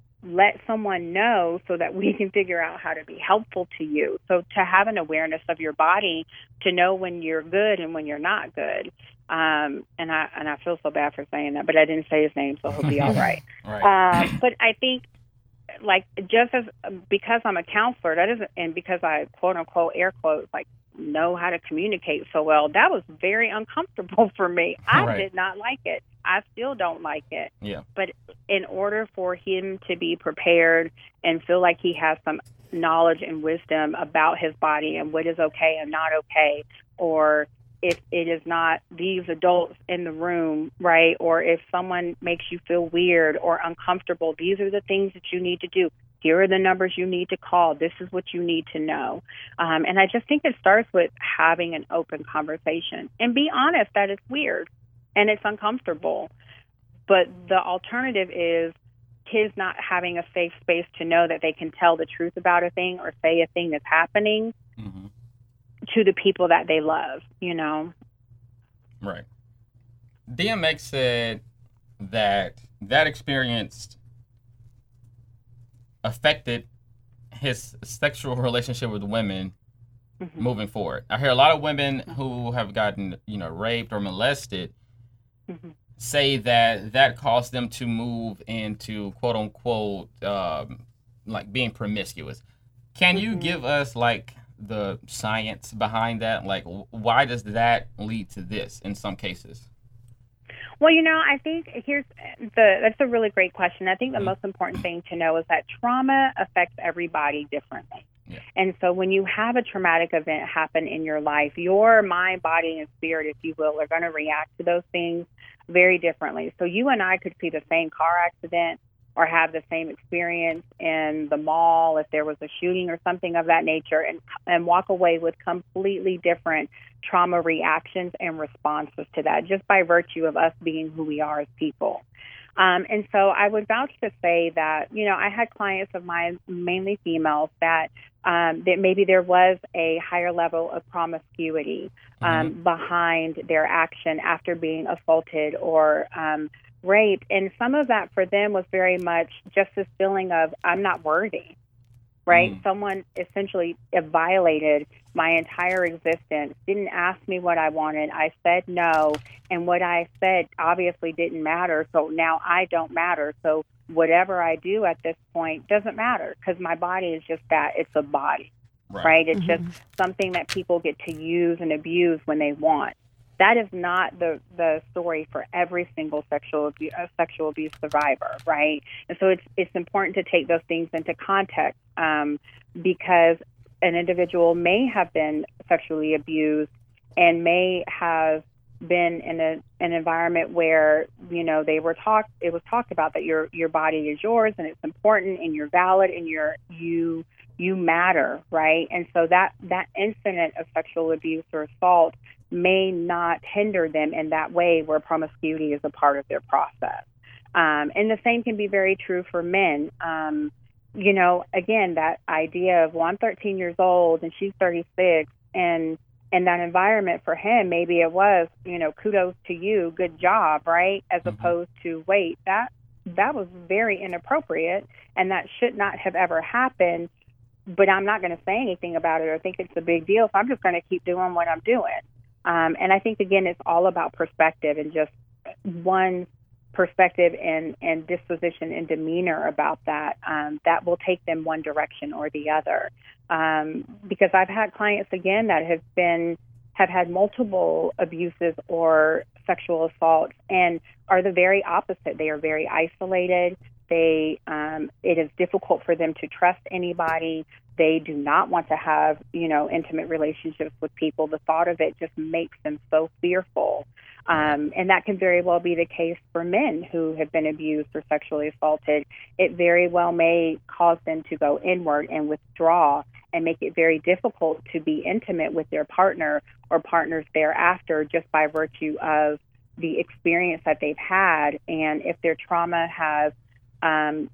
let someone know so that we can figure out how to be helpful to you. So to have an awareness of your body, to know when you're good and when you're not good. Um, and I and I feel so bad for saying that, but I didn't say his name, so he'll be all right. right. Um, but I think, like, just as, because I'm a counselor, that isn't, and because I, quote unquote, air quotes, like, know how to communicate so well, that was very uncomfortable for me. I right. did not like it. I still don't like it. Yeah. But in order for him to be prepared and feel like he has some knowledge and wisdom about his body and what is okay and not okay, or if it is not these adults in the room, right, or if someone makes you feel weird or uncomfortable, these are the things that you need to do. Here are the numbers you need to call. This is what you need to know. Um, and I just think it starts with having an open conversation and be honest that it's weird and it's uncomfortable. But the alternative is kids not having a safe space to know that they can tell the truth about a thing or say a thing that's happening mm-hmm. to the people that they love, you know? Right. D M X said that that experience affected his sexual relationship with women mm-hmm. moving forward. I hear a lot of women mm-hmm. who have gotten, you know, raped or molested mm-hmm. say that that caused them to move into, quote unquote, um, like being promiscuous. Can you Mm-hmm. give us like the science behind that? Like, w- why does that lead to this in some cases? Well, you know, I think here's the that's a really great question. I think the Mhm. most important thing to know is that trauma affects everybody differently. Yeah. And so when you have a traumatic event happen in your life, your mind, body, and spirit, if you will, are going to react to those things very differently. So you and I could see the same car accident or have the same experience in the mall if there was a shooting or something of that nature, and and walk away with completely different trauma reactions and responses to that, just by virtue of us being who we are as people. Um, and so I would vouch to say that, you know, I had clients of mine, mainly females, that um, that maybe there was a higher level of promiscuity um, Mhm. behind their action after being assaulted or um, raped. And some of that for them was very much just this feeling of, I'm not worthy, right? Mm. Someone essentially violated my entire existence, didn't ask me what I wanted. I said no, and what I said obviously didn't matter. So now I don't matter. So whatever I do at this point doesn't matter, because my body is just that. It's a body, Right. right? It's Mhm. just something that people get to use and abuse when they want. That is not the, the story for every single sexual abuse, uh, sexual abuse survivor, right? And so it's it's important to take those things into context, um, because an individual may have been sexually abused and may have been in a, an environment where, you know, they were talked, it was talked about that your your body is yours and it's important and you're valid and you're you you matter, right? And so that that incident of sexual abuse or assault may not hinder them in that way, where promiscuity is a part of their process. Um, and the same can be very true for men. Um, you know, again, that idea of, well, I'm thirteen years old and she's thirty-six, and in that environment for him, maybe it was, you know, kudos to you, good job, right? As Mhm. opposed to, wait, that that was very inappropriate and that should not have ever happened, but I'm not going to say anything about it or think it's a big deal, so I'm just going to keep doing what I'm doing. Um, and I think, again, it's all about perspective and just one perspective and, and disposition and demeanor about that, um, that will take them one direction or the other. Um, because I've had clients, again, that have been have had multiple abuses or sexual assaults and are the very opposite. They are very isolated. They um, it is difficult for them to trust anybody. They do not want to have, you know, intimate relationships with people. The thought of it just makes them so fearful. Um, and that can very well be the case for men who have been abused or sexually assaulted. It very well may cause them to go inward and withdraw and make it very difficult to be intimate with their partner or partners thereafter, just by virtue of the experience that they've had. And if their trauma has um,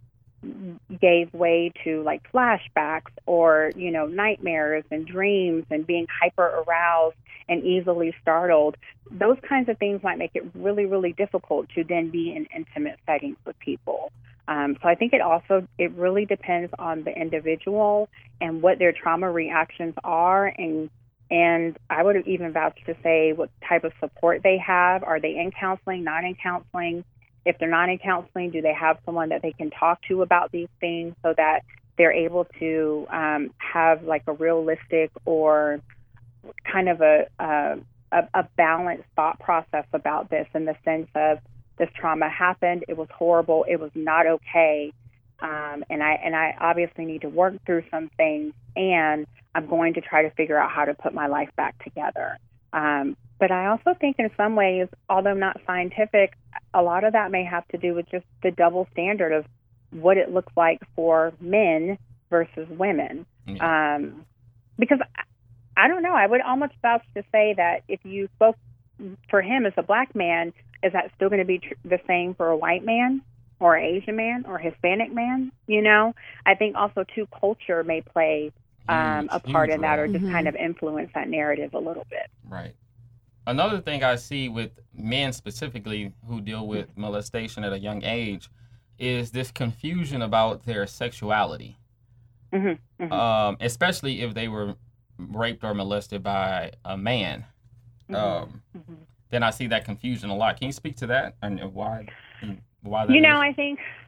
gave way to like flashbacks or, you know, nightmares and dreams and being hyper aroused and easily startled, those kinds of things might make it really, really difficult to then be in intimate settings with people. Um, so I think it also, it really depends on the individual and what their trauma reactions are. And, and I would even vouch to say what type of support they have. Are they in counseling, not in counseling? If they're not in counseling, do they have someone that they can talk to about these things so that they're able to um, have like a realistic or kind of a, a, a balanced thought process about this, in the sense of, this trauma happened, it was horrible, it was not okay, um, and I and I obviously need to work through some things, and I'm going to try to figure out how to put my life back together. Um, but I also think in some ways, although not scientific, a lot of that may have to do with just the double standard of what it looks like for men versus women. Yeah. Um, because I, I don't know, I would almost vouch to say that if you spoke for him as a black man, is that still going to be tr- the same for a white man or an Asian man or Hispanic man? You know, I think also too, culture may play um, Huge, a part huge in that, or role. just Mhm. kind of influence that narrative a little bit. Right. Another thing I see with men specifically who deal with molestation at a young age is this confusion about their sexuality, Mm-hmm, mm-hmm, um, especially if they were raped or molested by a man. mm-hmm, Um, mm-hmm. then I see that confusion a lot. Can you speak to that and why why that You know, is? I think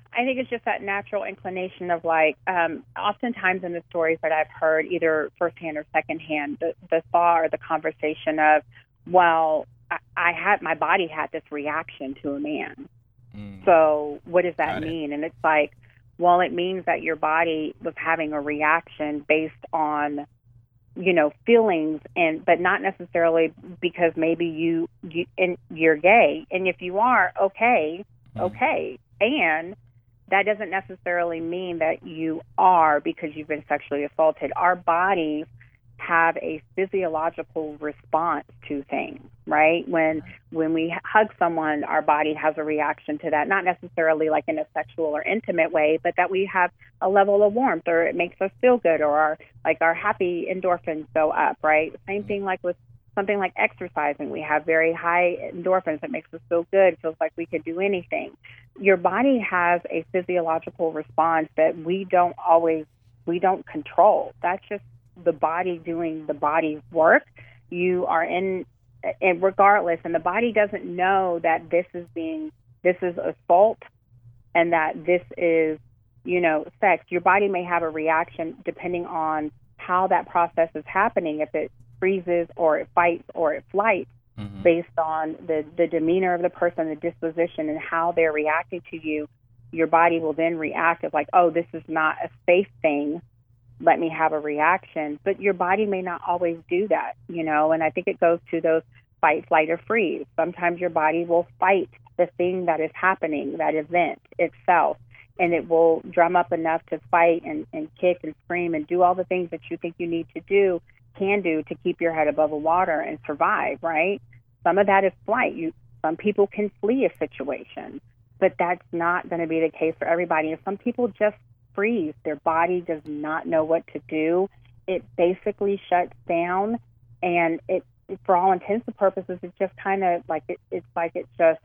I think it's just that natural inclination of like, um, oftentimes in the stories that I've heard, either firsthand or secondhand, the, the thought or the conversation of, well, I, I had, my body had this reaction to a man. Mm. So what does that Got mean? It. And it's like, well, it means that your body was having a reaction based on, you know, feelings, and but not necessarily because maybe you, you and you're gay. And if you are, okay, mm. okay. And that doesn't necessarily mean that you are because you've been sexually assaulted. Our bodies have a physiological response to things, right? When when we hug someone, our body has a reaction to that, not necessarily like in a sexual or intimate way, but that we have a level of warmth, or it makes us feel good, or our like our happy endorphins go up, right? Same thing like with something like exercising. We have very high endorphins that makes us feel good. It feels like we could do anything. Your body has a physiological response that we don't always, we don't control. That's just the body doing the body's work. You are in, and regardless, and the body doesn't know that this is being, this is assault and that this is, you know, sex. Your body may have a reaction depending on how that process is happening. If it freezes or it fights or it flights, mm-hmm. based on the, the demeanor of the person, the disposition, and how they're reacting to you, your body will then react as like, oh, this is not a safe thing. Let me have a reaction. But your body may not always do that, you know, and I think it goes to those fight, flight, or freeze. Sometimes your body will fight the thing that is happening, that event itself, and it will drum up enough to fight and, and kick and scream and do all the things that you think you need to do, can do to keep your head above the water and survive, right? Some of that is flight. You, some people can flee a situation, but that's not going to be the case for everybody. And some people just freeze. Their body does not know what to do. It basically shuts down, and it, it for all intents and purposes, it just kind of like it, it's like it just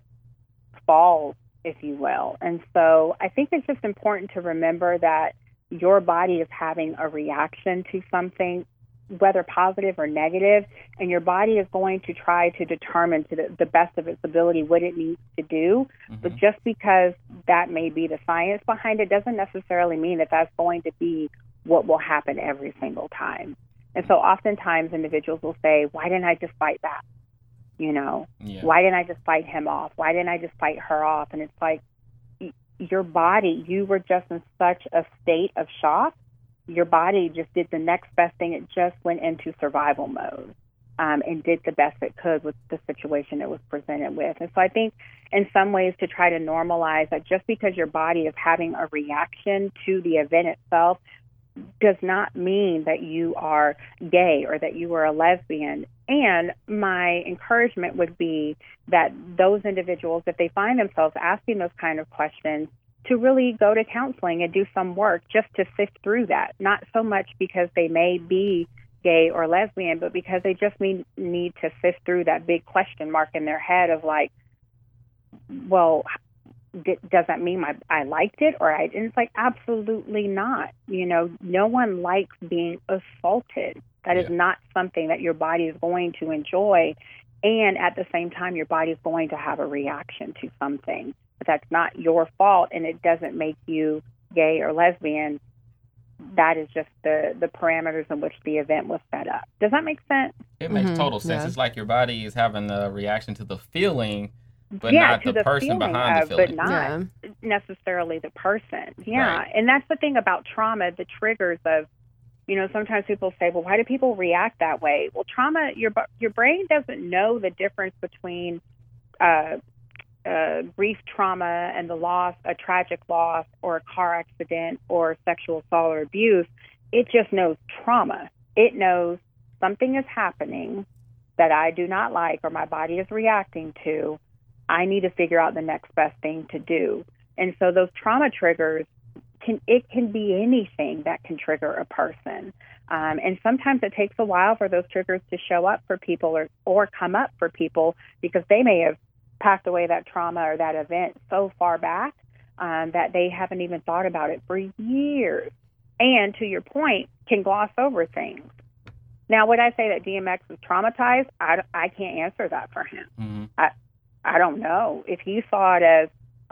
falls, if you will. And so I think it's just important to remember that your body is having a reaction to something, whether positive or negative, and your body is going to try to determine to the, the best of its ability what it needs to do. Mm-hmm. But just because that may be the science behind it doesn't necessarily mean that that's going to be what will happen every single time. And so oftentimes individuals will say, why didn't I just fight back? You know, yeah. Why didn't I just fight him off? Why didn't I just fight her off? And it's like, your body, you were just in such a state of shock. Your body just did the next best thing. It just went into survival mode, um, and did the best it could with the situation it was presented with. And so I think in some ways to try to normalize that just because your body is having a reaction to the event itself does not mean that you are gay or that you are a lesbian. And my encouragement would be that those individuals, if they find themselves asking those kind of questions, to really go to counseling and do some work just to sift through that, not so much because they may be gay or lesbian, but because they just need, need to sift through that big question mark in their head of like, well, d- does that mean my, I liked it? Or I, and it's like, absolutely not. You know, no one likes being assaulted. That yeah. is not something that your body is going to enjoy. And at the same time, your body is going to have a reaction to something. But that's not your fault, and it doesn't make you gay or lesbian. That is just the, the parameters in which the event was set up. Does that make sense? It makes mm-hmm. total sense. Yeah. It's like your body is having a reaction to the feeling, but yeah, not the, the person behind of, the feeling. But not yeah. necessarily the person. Yeah, right. And that's the thing about trauma, the triggers of, you know, sometimes people say, well, why do people react that way? Well, trauma, your your brain doesn't know the difference between uh, uh, grief trauma and the loss, a tragic loss, or a car accident, or sexual assault or abuse. It just knows trauma. It knows something is happening that I do not like or my body is reacting to. I need to figure out the next best thing to do. And so those trauma triggers, can it can be anything that can trigger a person. Um, and sometimes it takes a while for those triggers to show up for people or, or come up for people because they may have packed away that trauma or that event so far back um, that they haven't even thought about it for years. And to your point, can gloss over things. Now, would I say that D M X was traumatized? I, I can't answer that for him. Mm-hmm. I, I don't know. If he saw it as,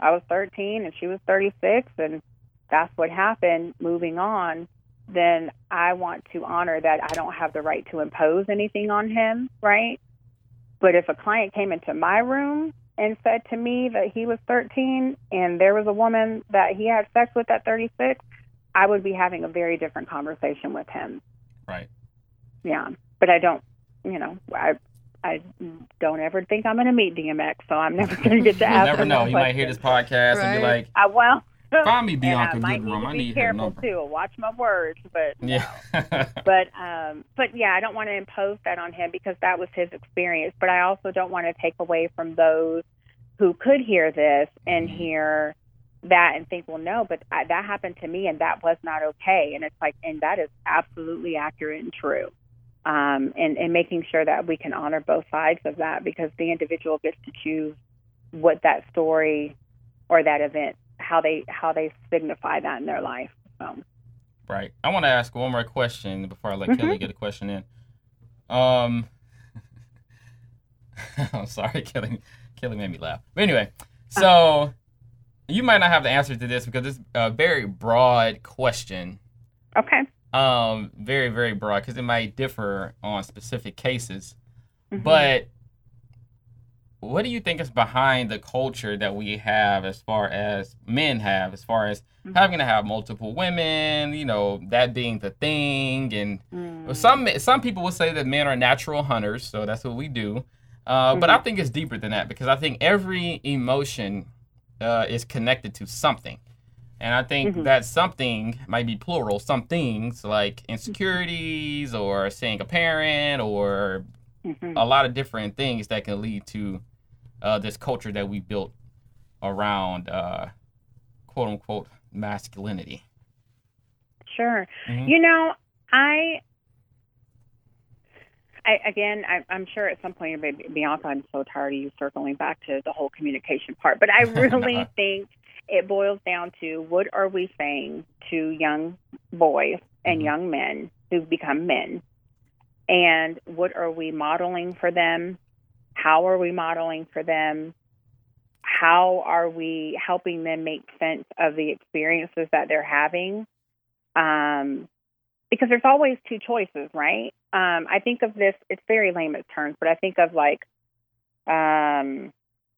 I was thirteen and she was thirty-six, and that's what happened, moving on, then I want to honor that I don't have the right to impose anything on him, right? But if a client came into my room and said to me that he was thirteen and there was a woman that he had sex with at thirty-six, I would be having a very different conversation with him. Right. Yeah. But I don't, you know, I I don't ever think I'm going to meet D M X, so I'm never going to get to ask You never him know. that He might question. hear this podcast and be Right. like, I, well, find me Bianca and I might Goodrum. need to I be need her careful number. too. Watch my words, but no. Yeah. But um, but yeah, I don't want to impose that on him because that was his experience. But I also don't want to take away from those who could hear this and Mhm. hear that and think, well, no, but I, that happened to me and that was not okay. And it's like, and that is absolutely accurate and true. Um, and, and making sure that we can honor both sides of that, because the individual gets to choose what that story or that event, how they how they signify that in their life. So. Right. I want to ask one more question before I let Mhm. Kelly get a question in. Um, I'm sorry, Kelly. Kelly made me laugh. But anyway, so you might not have the answer to this because it's a very broad question. Okay. Um, very, very broad because it might differ on specific cases. Mhm. But what do you think is behind the culture that we have as far as men have, as far as Mhm. having to have multiple women, you know, that being the thing? And Mm. some some people will say that men are natural hunters, so that's what we do. Uh, But I think it's deeper than that because I think every emotion uh, is connected to something. And I think Mhm. that something might be plural, some things like insecurities or seeing a parent or Mhm. a lot of different things that can lead to uh, this culture that we built around uh, quote unquote masculinity. Sure. Mhm. You know, I, I again, I, I'm sure at some point, maybe, Bianca, I'm so tired of you circling back to the whole communication part, but I really Nuh-uh. think it boils down to what are we saying to young boys and Mhm. young men who become men, and what are we modeling for them? How are we modeling for them? How are we helping them make sense of the experiences that they're having? Um, because there's always two choices, right? Um, I think of this, it's very layman's terms, but I think of like, um,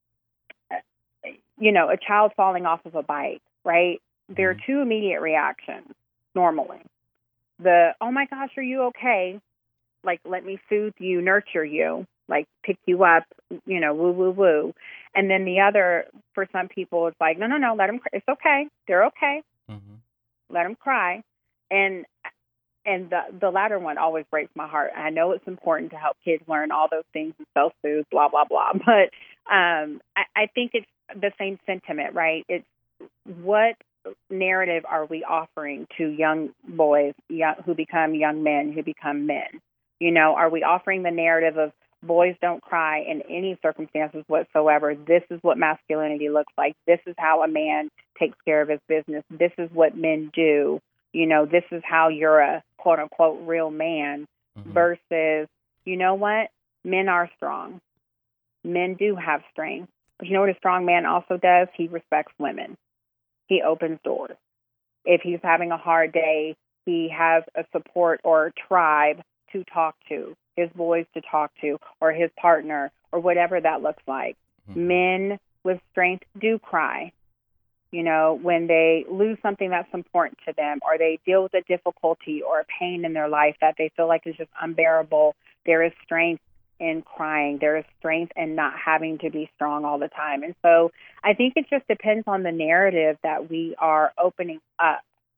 you know, a child falling off of a bike, right? There are two immediate reactions normally. The, oh my gosh, are you okay? Like, let me soothe you, nurture you, like pick you up, you know, woo, woo, woo. And then the other, for some people, it's like, no, no, no, let them, it's okay. They're okay. Mhm. Let Let them cry. And and the the latter one always breaks my heart. I know it's important to help kids learn all those things and self-soothe, blah, blah, blah. But um, I, I think it's the same sentiment, right? It's what narrative are we offering to young boys young, who become young men, who become men? You know, are we offering the narrative of boys don't cry in any circumstances whatsoever? This is what masculinity looks like. This is how a man takes care of his business. This is what men do. You know, this is how you're a quote unquote real man. Mhm. Versus, you know what? Men are strong. Men do have strength. But you know what a strong man also does? He respects women. He opens doors. If he's having a hard day, he has a support or a tribe to talk to, his boys to talk to, or his partner, or whatever that looks like. Mhm. Men with strength do cry. You know, when they lose something that's important to them, or they deal with a difficulty or a pain in their life that they feel like is just unbearable, there is strength in crying. There is strength in not having to be strong all the time. And so I think it just depends on the narrative that we are opening up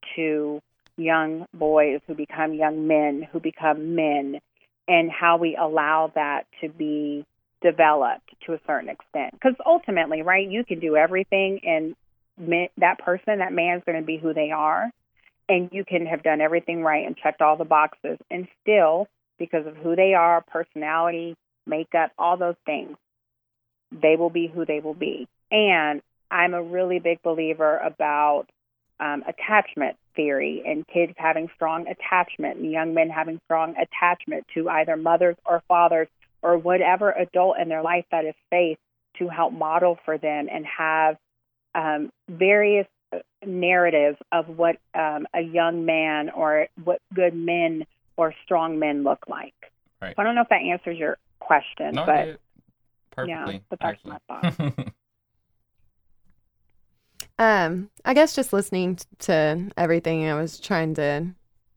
to young boys who become young men, who become men, and how we allow that to be developed to a certain extent. Because ultimately, right, you can do everything, and men, that person, that man is going to be who they are, and you can have done everything right and checked all the boxes, and still, because of who they are, personality, makeup, all those things, they will be who they will be. And I'm a really big believer about um, attachment theory and kids having strong attachment and young men having strong attachment to either mothers or fathers or whatever adult in their life that is safe to help model for them and have um, various narratives of what um, a young man or what good men or strong men look like. Right. So I don't know if that answers your question, No, but I did. Perfectly. yeah, but that's my thought. Um, I guess just listening to everything, I was trying to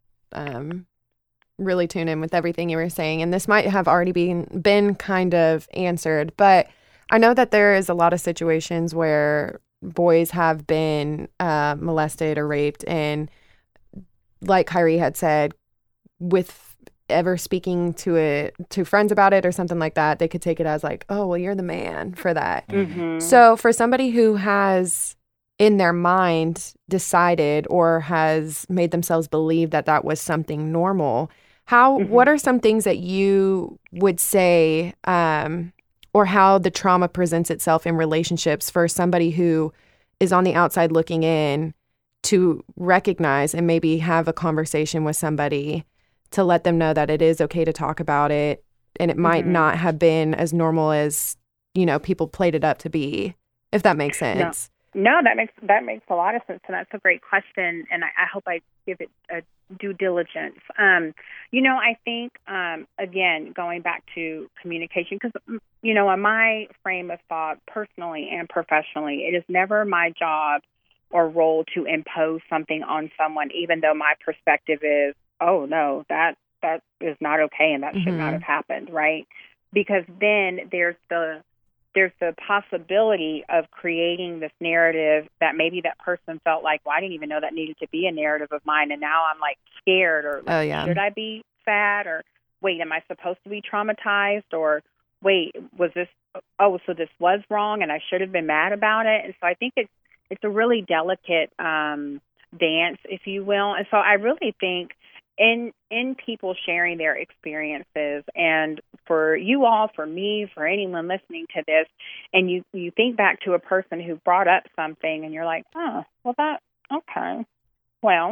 um, really tune in with everything you were saying, and this might have already been been kind of answered, but I know that there is a lot of situations where boys have been uh, molested or raped, and like Kyrie had said, with ever speaking to it to friends about it or something like that, they could take it as like, oh, well, you're the man for that. Mm-hmm. So for somebody who has in their mind decided or has made themselves believe that that was something normal, how Mm-hmm. what are some things that you would say um, or how the trauma presents itself in relationships for somebody who is on the outside looking in to recognize and maybe have a conversation with somebody to let them know that it is okay to talk about it and it might Mm-hmm. not have been as normal as, you know, people played it up to be, if that makes sense. No, that makes that makes a lot of sense, and that's a great question, and I, I hope I give it a due diligence. Um, you know, I think, um, again, going back to communication, because, you know, in my frame of thought, personally and professionally, it is never my job or role to impose something on someone, even though my perspective is, oh, no, that that is not okay, and that should not Mhm. have happened, right? Because then there's the there's the possibility of creating this narrative that maybe that person felt like, well, I didn't even know that needed to be a narrative of mine, and now I'm like scared, or like, Oh, yeah. should I be sad, or wait, am I supposed to be traumatized, or wait, was this, oh, so this was wrong and I should have been mad about it? And so I think it's it's a really delicate um, dance, if you will. And so I really think in in people sharing their experiences, and for you all, for me, for anyone listening to this, and you, you think back to a person who brought up something and you're like, oh, well, that, okay, well,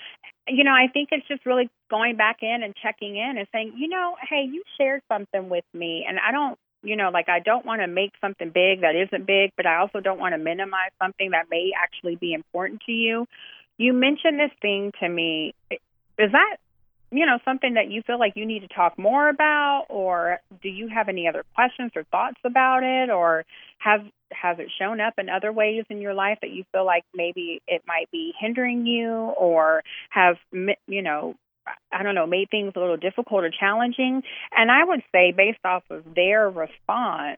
you know, I think it's just really going back in and checking in and saying, you know, hey, you shared something with me, and I don't, you know, like I don't want to make something big that isn't big, but I also don't want to minimize something that may actually be important to you. You mentioned this thing to me. Is that, you know, something that you feel like you need to talk more about, or do you have any other questions or thoughts about it, or have has it shown up in other ways in your life that you feel like maybe it might be hindering you, or have, you know, I don't know, made things a little difficult or challenging? And I would say, based off of their response,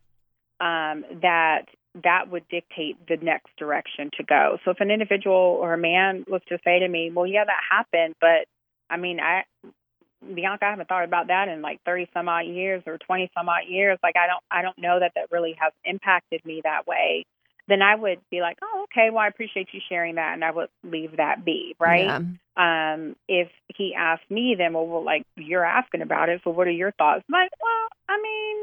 um, that that would dictate the next direction to go. So if an individual or a man was to say to me, well, yeah, that happened, but I mean, I, Bianca, I haven't thought about that in like thirty some odd years or twenty some odd years. Like, I don't, I don't know that that really has impacted me that way. Then I would be like, oh, okay, well, I appreciate you sharing that, and I would leave that be, right? Yeah. Um, if he asked me, then, well, well, like, you're asking about it, so what are your thoughts? I'm like, well, I mean,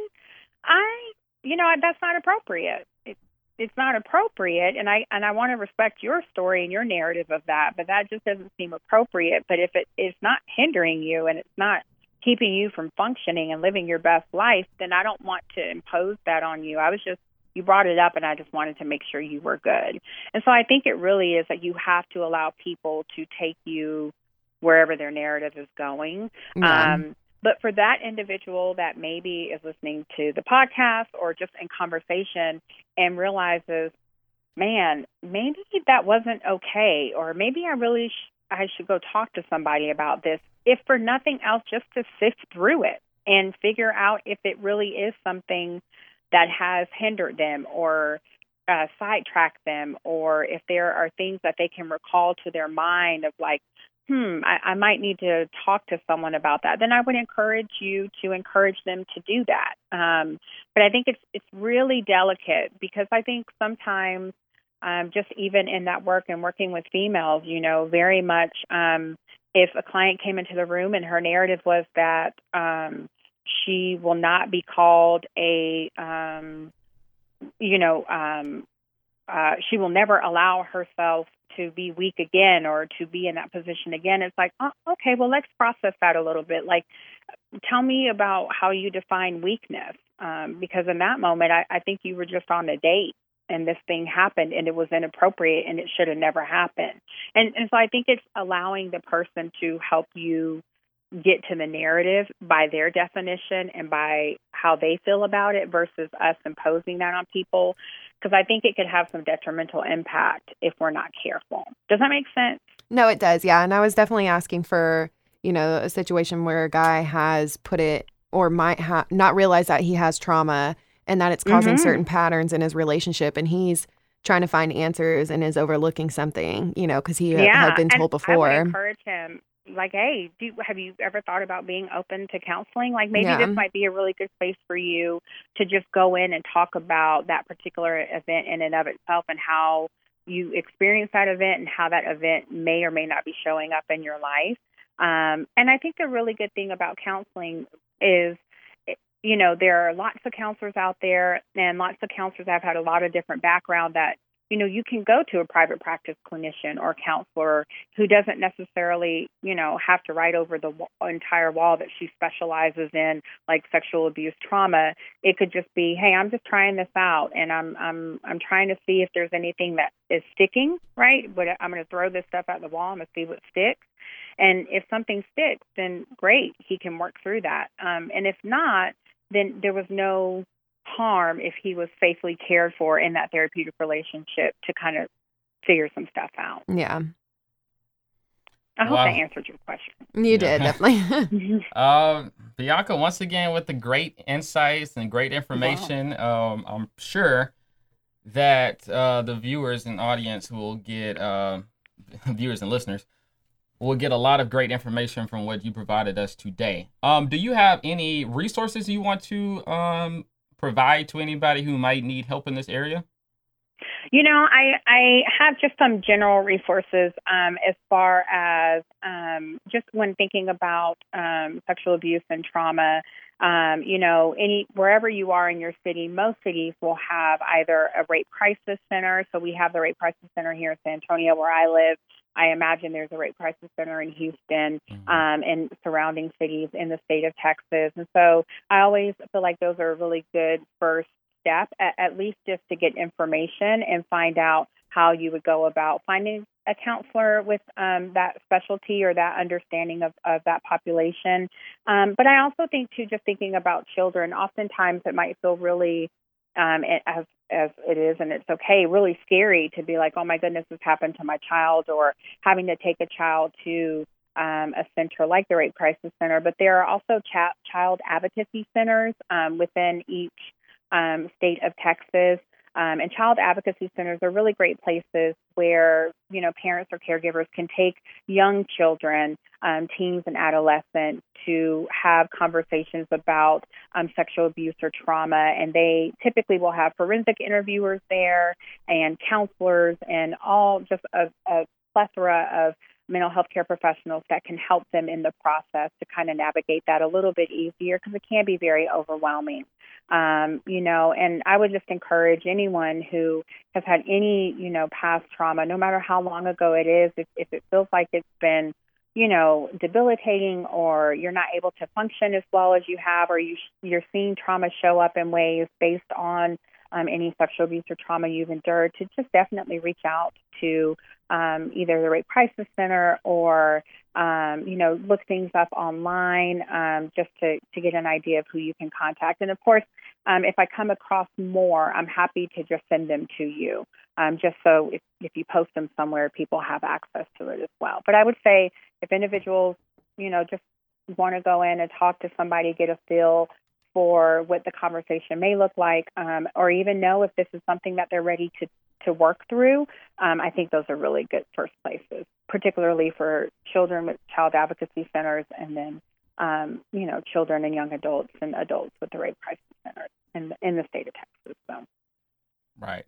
I, you know, that's not appropriate. It, it's not appropriate, and I and I want to respect your story and your narrative of that, but that just doesn't seem appropriate. But if it is not hindering you and it's not keeping you from functioning and living your best life, then I don't want to impose that on you. I was just, you brought it up, and I just wanted to make sure you were good. And so I think it really is that you have to allow people to take you wherever their narrative is going. Yeah. Um, but for that individual that maybe is listening to the podcast or just in conversation and realizes, man, maybe that wasn't okay, or maybe I really sh- I should go talk to somebody about this, if for nothing else, just to sift through it and figure out if it really is something that has hindered them or uh, sidetracked them, or if there are things that they can recall to their mind of like, hmm, I, I might need to talk to someone about that, then I would encourage you to encourage them to do that. Um, but I think it's it's really delicate, because I think sometimes um, just even in that work and working with females, you know, very much um, if a client came into the room and her narrative was that um, she will not be called a, um, you know, um, uh, she will never allow herself to be weak again or to be in that position again. It's like, oh, okay, well, let's process that a little bit. Like, tell me about how you define weakness. Um, because in that moment, I, I think you were just on a date and this thing happened and it was inappropriate and it should have never happened. And, and so I think it's allowing the person to help you get to the narrative by their definition and by how they feel about it versus us imposing that on people. Because I think it could have some detrimental impact if we're not careful. Does that make sense? No, it does. Yeah. And I was definitely asking for, you know, a situation where a guy has put it or might have not realize that he has trauma and that it's causing Mm-hmm. certain patterns in his relationship. And he's trying to find answers and is overlooking something, you know, because he Yeah, had been told and before. I would encourage him, like, hey, do, have you ever thought about being open to counseling? Like, maybe Yeah. this might be a really good place for you to just go in and talk about that particular event in and of itself and how you experience that event and how that event may or may not be showing up in your life. Um, and I think the really good thing about counseling is, you know, there are lots of counselors out there, and lots of counselors have had a lot of different background that, you know, you can go to a private practice clinician or counselor who doesn't necessarily, you know, have to write over the w- entire wall that she specializes in, like sexual abuse trauma. It could just be, hey, I'm just trying this out, and I'm I'm I'm trying to see if there's anything that is sticking, right? But I'm going to throw this stuff out the wall. I'm going to see what sticks. And if something sticks, then great, he can work through that. Um, and if not, then there was no harm if he was safely cared for in that therapeutic relationship to kind of figure some stuff out. Yeah. I hope Wow. that answered your question. You did, definitely. Um, Bianca, once again, with the great insights and great information, um, I'm sure that uh, the viewers and audience will get, uh, viewers and listeners, will get a lot of great information from what you provided us today. Um, do you have any resources you want to um, provide to anybody who might need help in this area? You know, I, I have just some general resources um, as far as um, just when thinking about um, sexual abuse and trauma. Um, you know, any wherever you are in your city, most cities will have either a rape crisis center. So we have the rape crisis center here in San Antonio, where I live. I imagine there's a rape crisis center in Houston Mm-hmm. um, and surrounding cities in the state of Texas. And so I always feel like those are a really good first step, at, at least just to get information and find out how you would go about finding a counselor with um, that specialty or that understanding of, of that population. Um, but I also think, too, just thinking about children, oftentimes it might feel really, um, as as it is, and it's okay, really scary to be like, oh, my goodness, this happened to my child, or having to take a child to um, a center like the Rape Crisis Center. But there are also ch- child advocacy centers um, within each um, state of Texas. Um, and child advocacy centers are really great places where, you know, parents or caregivers can take young children, um, teens and adolescents, to have conversations about um, sexual abuse or trauma. And they typically will have forensic interviewers there and counselors and all just a, a plethora of mental health care professionals that can help them in the process to kind of navigate that a little bit easier, because it can be very overwhelming. Um, you know, and I would just encourage anyone who has had any, you know, past trauma, no matter how long ago it is, if, if it feels like it's been, you know, debilitating, or you're not able to function as well as you have, or you, you're seeing trauma show up in ways based on um, any sexual abuse or trauma you've endured, to just definitely reach out to um, either the Rape Crisis Center or, um, you know, look things up online um, just to, to get an idea of who you can contact. And, of course, um, if I come across more, I'm happy to just send them to you, um, just so if, if you post them somewhere, people have access to it as well. But I would say if individuals, you know, just want to go in and talk to somebody, get a feel for what the conversation may look like, um, or even know if this is something that they're ready to, to work through, um, I think those are really good first places, particularly for children with child advocacy centers, and then, um, you know, children and young adults and adults with the Rape Crisis Centers in, in the state of Texas. So. Right.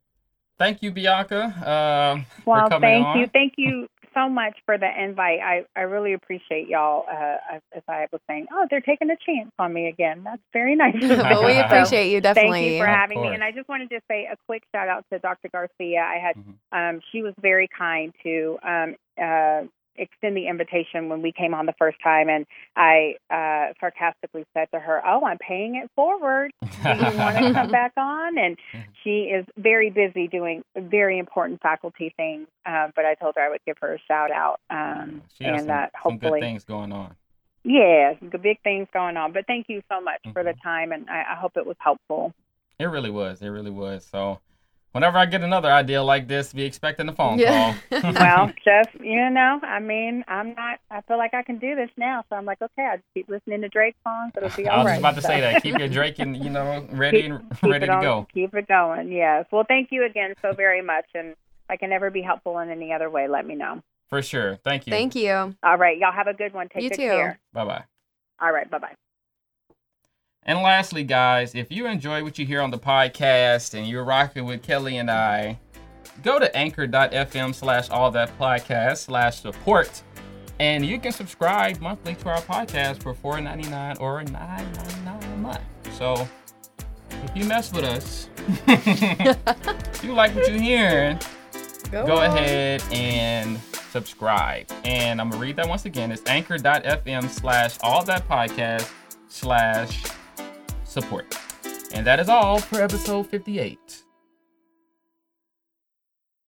Thank you, Bianca, uh, well, for coming thank on. you. Thank you so much for the invite. I, I really appreciate y'all. Uh, as, as I was saying, oh, they're taking a chance on me again. That's very nice. Well, we appreciate you, definitely. Thank you for Of having me. course. And I just wanted to say a quick shout out to Doctor Garcia. I had, Mhm. um, she was very kind to um, uh, extend the invitation when we came on the first time, and I uh, sarcastically said to her, "Oh, I'm paying it forward. Do you want to come back on?" And she is very busy doing very important faculty things, uh, but I told her I would give her a shout out, um, she has and some, that some hopefully good things going on. Yeah, the big things going on. But thank you so much Mm-hmm. for the time, and I, I hope it was helpful. It really was. It really was. So whenever I get another idea like this, be expecting a phone Yeah. call. Well, just, you know, I mean, I'm not, I feel like I can do this now. So I'm like, okay, I'll just keep listening to Drake songs. It'll be I all was right. just about to So say that. Keep your Drake and, you know, ready keep, and keep ready it to on, go. Keep it going, yes. Well, thank you again so very much. And if I can ever be helpful in any other way, let me know. For sure. Thank you. Thank you. All right. Y'all have a good one. Take You good too. care. Bye-bye. All right. Bye-bye. And lastly, guys, if you enjoy what you hear on the podcast and you're rocking with Kelly and I, go to anchor.fm slash all that podcast slash support. And you can subscribe monthly to our podcast for four ninety-nine or nine ninety-nine a month. So if you mess with us, if you like what you're hearing, Go, go on. ahead and subscribe. And I'm going to read that once again. It's anchor.fm slash all that podcast slash support. And that is all for episode fifty-eight.